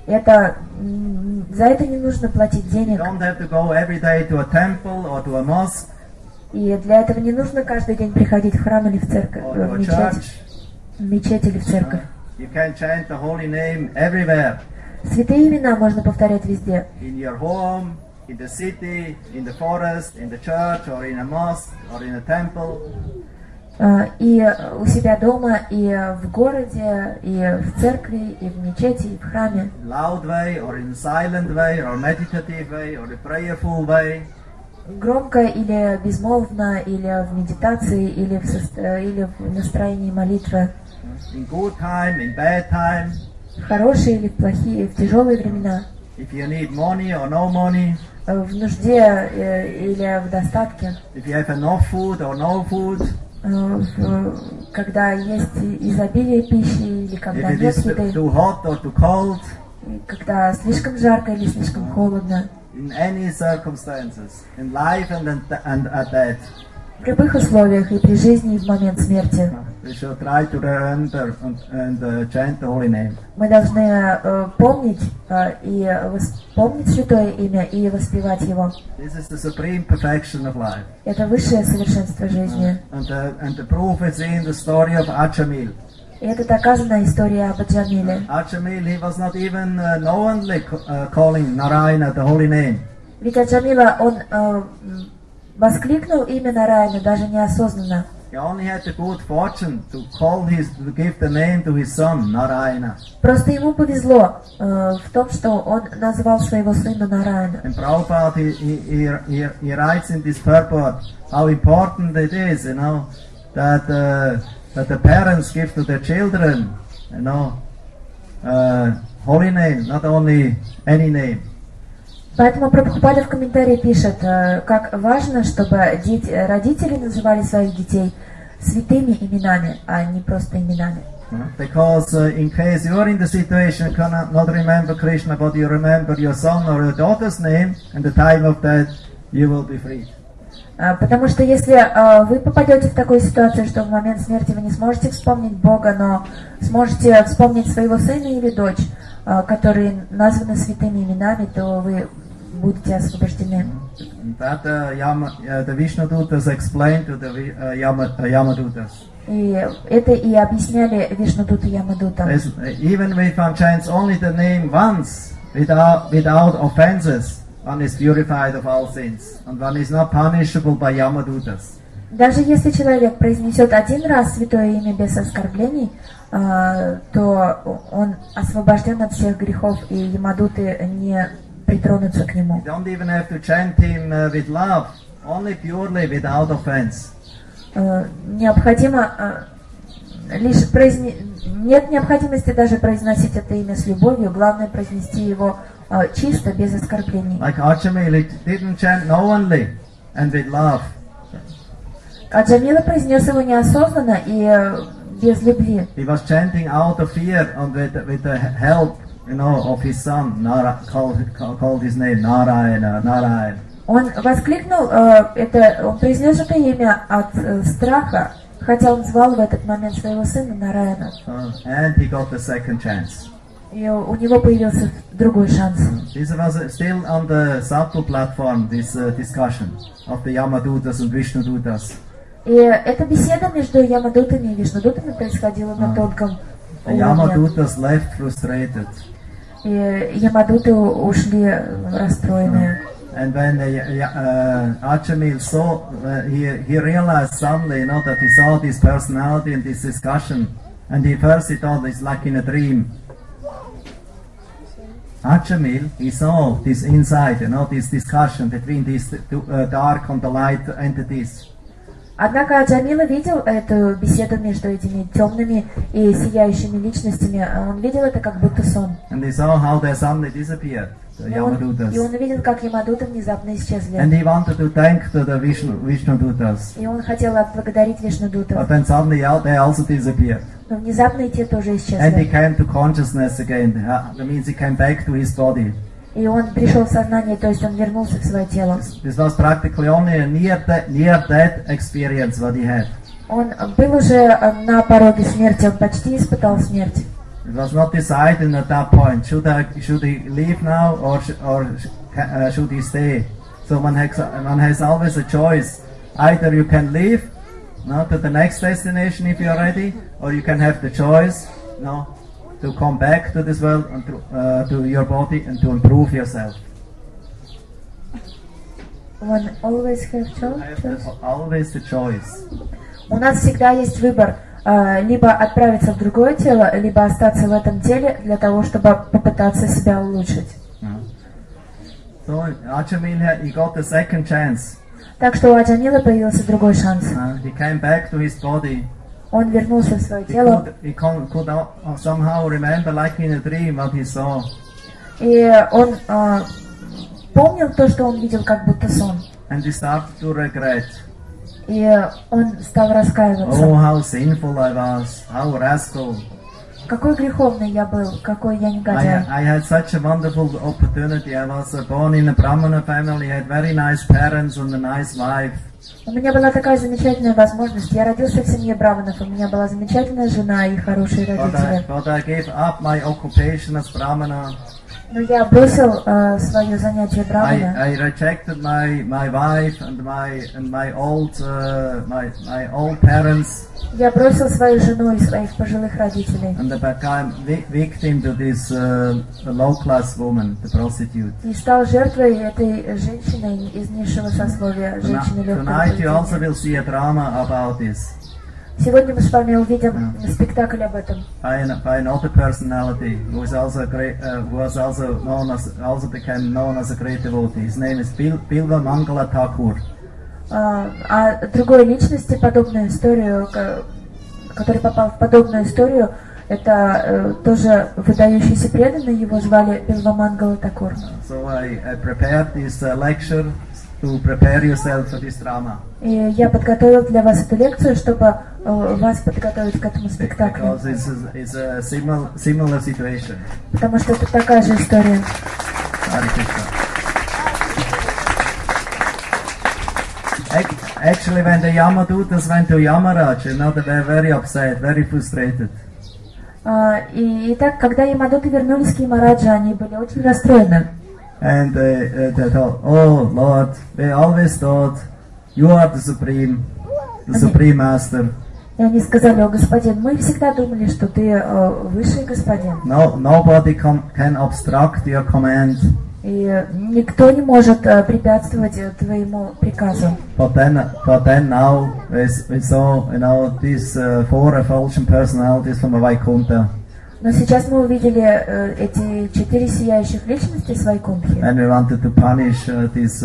Это за это не нужно платить You денег. don't have to go every day to a temple or to a mosque И для этого не нужно каждый день приходить в храм или в церковь, or to в a мечеть, church. или в церковь. You can chant the holy name everywhere. Святые имена можно повторять везде. In your home, in the city, in the forest, in the church, or in a mosque, or in a temple. И у себя дома, и в городе, и в церкви, и в мечети, и в храме. Loud way, or in a silent way, or meditative way, or a prayerful way. Громко или безмолвно, или в медитации, или в настроении молитвы. In good time, in bad time. В хорошие или в плохие, в тяжелые времена. If you need money or no money. В нужде или в достатке. If you have enough food or no food. Когда есть изобилие пищи или когда If it нет is еды. too hot or too cold. Когда слишком жарко или слишком холодно. In any circumstances, in life and at death. В любых условиях, и при жизни, и в момент смерти. We should try to remember and chant the holy name. Мы должны помнить и помнить святое имя и воспевать его. This is the supreme perfection of life. Это высшее совершенство жизни. And the proof is in the story of Achamil. И это доказанная история об Аджамиле. Achamil, he was not even knowingly calling Narayana the holy name. Ведь Аджамила, он воскликнул имя Нараяна даже неосознанно. He only had the good fortune to give the name to his son, Narayana. Просто ему повезло в том, что он назвал своего сына Нараяна. And Prabhupada, he writes in this purport how important it is, that the parents give to their children, holy name, not only any name. Поэтому Прабхупада в комментарии пишет, как важно, чтобы родители называли своих детей святыми именами, а не просто именами. Because in case you are in the situation you cannot not remember Krishna, but you remember your son or your daughter's name, and the time of that you will be free. Потому что если вы попадете в такую ситуацию, что в момент смерти вы не сможете вспомнить Бога, но сможете вспомнить своего сына или дочь, которые названы святыми именами, то вы будете освобождены. That the Vishnudutas explained to the Yamadutas. И это и объясняли Вишнудута Ямадута. Even if one chants only the name once, without offenses, one is purified of all sins, and one is not punishable by Yamadutas. Даже если человек произнесет один раз святое имя без оскорблений, то он освобожден от всех грехов, и Ямадуты не притронутся к нему. You don't even have to chant him with love, only purely without offense. Необходимо нет необходимости даже произносить это имя с любовью, главное произнести его чисто, без оскорблений. Like Achamil, he didn't chant knowingly and with love. Аджамила произнес его неосознанно и без любви. He was chanting out of fear and with the help, of his son, called his name Narayana, Narayana. Он воскликнул он произнес это имя от страха, хотя он звал в этот момент своего сына Нараяна. And he got the second chance. И у него появился другой шанс. This was still on the subtle platform, this discussion of the Yamadutas and Vishnudutas. И эта беседа между Ямадутами и Вишнудутами происходила на тонком The Yamadutas left frustrated. И Ямадуты ушли расстроенные. And when Achamil saw, he realized suddenly, that he saw this personality and this discussion, and he thought it's like in a dream. Achamil, he saw this insight, this discussion between these two, dark and the light entities. Однако Аджамила видел эту беседу между этими темными и сияющими личностями. Он видел это как будто сон. And he saw how they suddenly disappeared, the Yamadutas. И он увидел, как Ямадуты внезапно исчезли. And he wanted to thank the Vishnudutas. И он хотел отблагодарить Вишнудутов. But then suddenly they also disappeared. Но внезапно и те тоже And he исчезли. came to consciousness again. That means he came back to his body. И он пришел в сознание, то есть он вернулся в свое тело. This was practically only a near-death experience what he had. Он был уже на пороге смерти, он почти испытал смерть. It was not decided at that point. Should he leave now or should he stay? So one has always a choice. Either you can leave, no, to the next destination if you are ready, or you can have the choice, no, to come back to this world and to your body and to improve yourself. One always have choice. Always the choice. У нас всегда есть выбор. Либо отправиться в другое тело, либо остаться в этом теле для того, чтобы попытаться себя улучшить. So Ajamil, he got the second chance. Так что у Аджамила появился другой шанс. He came back to his body. Он вернулся в свое тело. He could somehow remember, like in a dream, what he saw. И он помнил то, что он видел, как будто сон. And he started to regret. И он стал раскаиваться. Oh, how sinful I was, how rascal. Какой греховный я был, какой я негодяй. I had such a wonderful opportunity. I was born in a Brahmana family, I had very nice parents and a nice wife. У меня была такая замечательная возможность. Я родился в семье браманов, у меня была замечательная жена и хорошие родители. But I gave up my occupation as Brahmana. Но я бросил свое занятие брамана. I rejected my wife and my old parents. Я бросил свою жену и своих пожилых родителей. And I became victim to this low-class woman, the prostitute. И стал жертвой этой женщины из низшего сословия, женщины легкого Tonight you also поведения. will see a drama about this. Сегодня мы с вами увидим спектакль об этом. By another personality who was also great, who was also became known as a great devotee. His name is Bilva Mangala Thakur. А другой личности подобную историю, который попал в подобную историю, это тоже выдающийся преданный, его звали Билва Мангала Такур. So I prepared this lecture to prepare yourself for this drama. И я подготовил для вас эту лекцию, чтобы вас подготовить к этому спектаклю. Because it's a similar situation. Потому что это такая же история. Actually, when the Yamadutas went to Yamaraj, you know, they were very upset, very frustrated. Итак, когда Ямадуты вернулись к Ямараджа, они были очень расстроены. And they thought, oh Lord, they always thought you are the supreme master. И они сказали: о господин, мы всегда думали, что ты высший господин. Nobody can obstruct your command. И никто не может препятствовать твоему приказу. But then now we saw, you know, these four effulgent personalities from Vaikuntha. Но сейчас мы увидели эти 4 сияющих личности с Вайкунтхи. And we wanted to punish this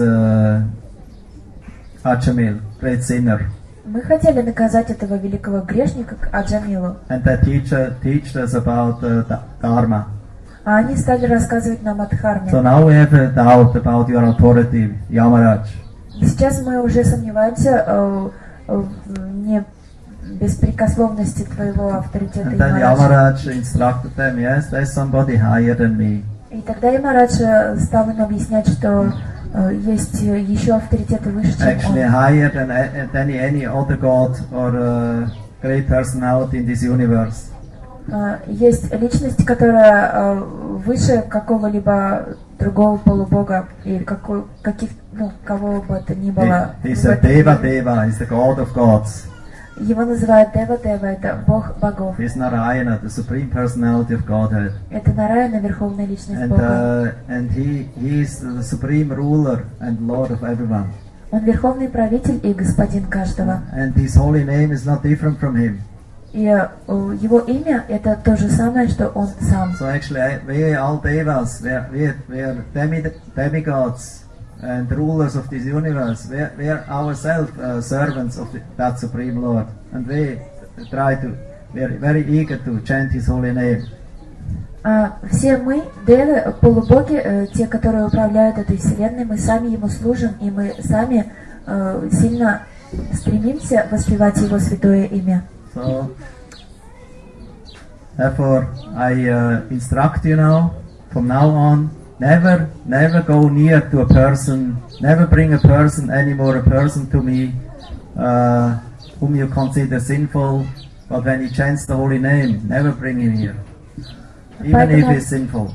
Ajamil, great sinner. Мы хотели наказать этого великого грешника Аджамилу. And that teacher teached us about Dharma. А они стали рассказывать нам о Дхарме. So now we have a doubt about your authority, Yamaraj. Сейчас мы уже сомневаемся в беспрекословности твоего авторитета, And then Ямарадж. Yamaraj instructed them, yes, there's somebody higher than me. И тогда Ямарадж стал им объяснять, что есть еще авторитеты выше, чем Actually он. higher than any other god or great personality in this universe. Есть личность, которая выше какого-либо другого полубога и кого бы это ни было. He's a Deva, he's the god of gods. Его называют Дева-Дева, это бог богов. He's Narayana, the supreme personality of Godhead. Это Нараяна, верховная личность Бога. And he is the supreme ruler and lord of everyone. Он верховный правитель и господин каждого. And his holy name is not different from him. И его имя это то же самое, что он сам. So actually, we all devas, we are demigods and rulers of this universe. We are ourselves servants of that supreme Lord, and we are very eager to chant His holy name. Все мы, девы, полубоги, те, которые управляют этой вселенной, мы сами ему служим, и мы сами сильно стремимся воспевать его святое имя. So, therefore, I instruct you now, from now on, never go near to a person, never bring a person anymore, a person to me, whom you consider sinful, but when he chants the holy name, never bring him here. even if it's sinful.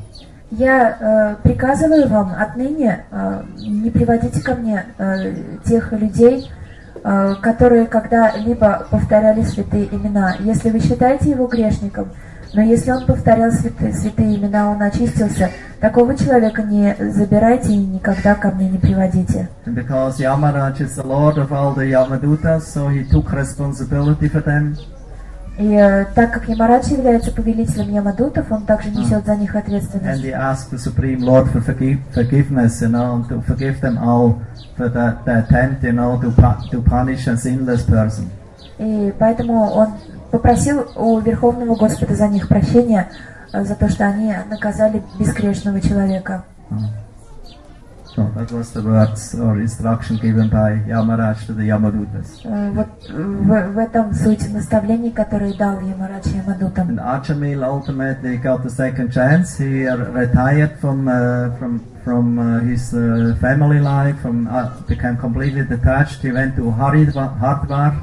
Я приказываю вам отныне не приводите ко мне тех людей, которые когда-либо повторяли святые имена. Если вы считаете его грешником, но если он повторял святые имена, он очистился, такого человека не забирайте и никогда ко мне не приводите. And because Yamaraj is the Lord of all the Yamadutas, so he took responsibility for them. И так как Ямарадж является повелителем Ямадутов, он также несет за них And ответственность. he asked the Supreme Lord for forgiveness, and to forgive them all for the attempt, to punish a sinless person. И поэтому он попросил у Верховного Господа за них прощения, за то, что они наказали безгрешного человека. So that was the words or instruction given by Yamaraj to the Yamadutas. Вот в этом суть наставлений, которые дал Ямарадж Ямадутам. And Ajamil ultimately got the second chance. He retired from his family life, became completely detached. He went to Haridwar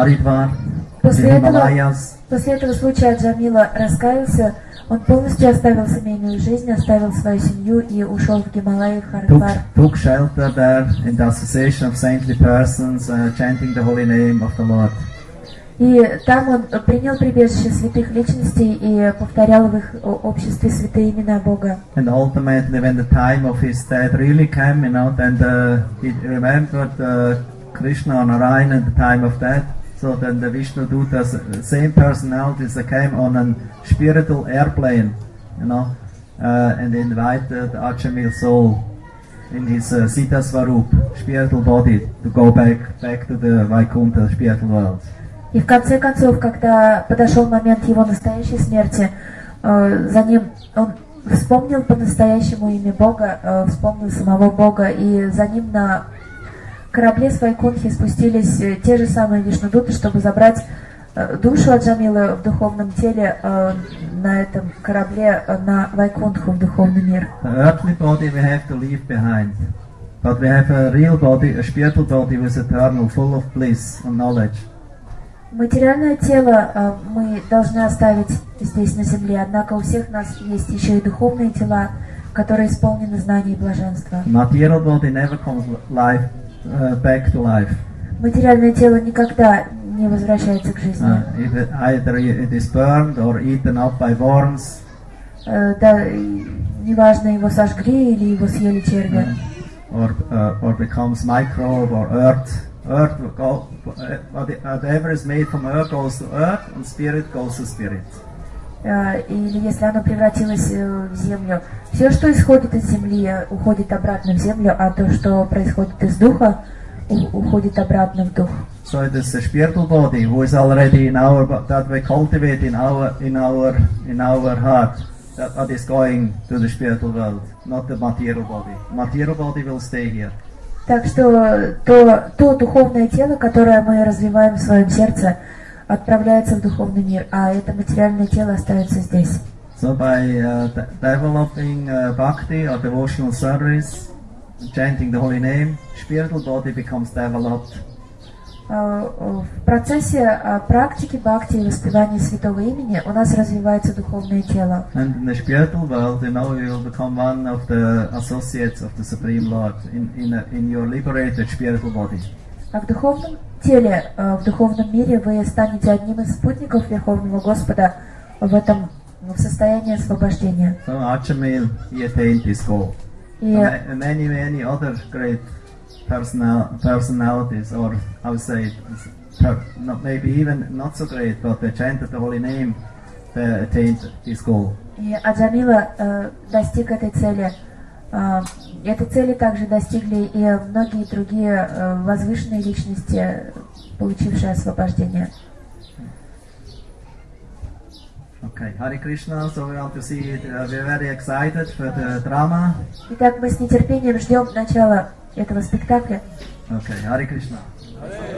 in the Himalayas. После этого случая Аджамила раскаялся, он полностью оставил семейную жизнь, оставил свою семью и ушел в Гималаи, в Харидвар. Took shelter there in the association of saintly persons, chanting the holy name of the Lord. И там он принял прибежище святых личностей и повторял в их обществе святые имена Бога. And ultimately, when the time of his death really came, then he remembered Krishna and Narayana at the time of death. So then the Vishnu Dutas, same personalities, they came on a spiritual airplane, and invited Ajamil soul in his Siddha Swarup, spiritual body, to go back to the Vaikuntha spiritual world. И в конце концов, когда подошел момент его настоящей смерти, за ним он вспомнил по-настоящему имя Бога, вспомнил самого Бога, и за ним на корабле с Вайкунтхи спустились те же самые Вишнудуты, чтобы забрать душу Аджамилы в духовном теле на этом корабле на Вайкунтху, в духовный мир. The earthly body we have to leave behind, but we have a real body, a spiritual body with eternal, full of bliss and knowledge. Материальное тело мы должны оставить здесь на земле, однако у всех нас есть еще и духовные тела, которые исполнены знаний и блаженства. Material body never comes back to life. Материальное тело никогда не возвращается к жизни. Either it is burned or eaten up by worms. Да, неважно, его сожгли или его съели черви. Or becomes microbe or earth. Whatever is made from earth goes to earth, and spirit goes to spirit. Или если оно превратилось в землю, все, что исходит из земли, уходит обратно в землю, а то, что происходит из духа, уходит обратно в дух. So it is the spiritual body who is already in our, that we cultivate in our heart, that is going to the spiritual world, not the material body. Material body will stay here. Так что то духовное тело, которое мы развиваем в своем сердце, отправляется в духовный мир, а это материальное тело остается здесь. So by developing bhakti or devotional service, chanting the holy name, spiritual body becomes developed. В процессе практики бхакти и воспевания святого имени у нас развивается духовное тело. And in the spiritual world, you will become one of the associates of the Supreme Lord in your liberated spiritual body. А в духовном теле, в духовном мире вы станете одним из спутников Верховного Господа в состоянии освобождения. So Ajamil, he attained this goal. And many other great personalities, or I would say, maybe even not so great, but they chanted the holy name, they attained this goal. И Аджамила достиг этой цели. Этой цели также достигли и многие другие возвышенные личности, получившие освобождение. Okay, Hare Krishna. So we want to see it. We're very excited for the drama. Итак, мы с нетерпением ждем начала этого спектакля. Okay, Hare Krishna.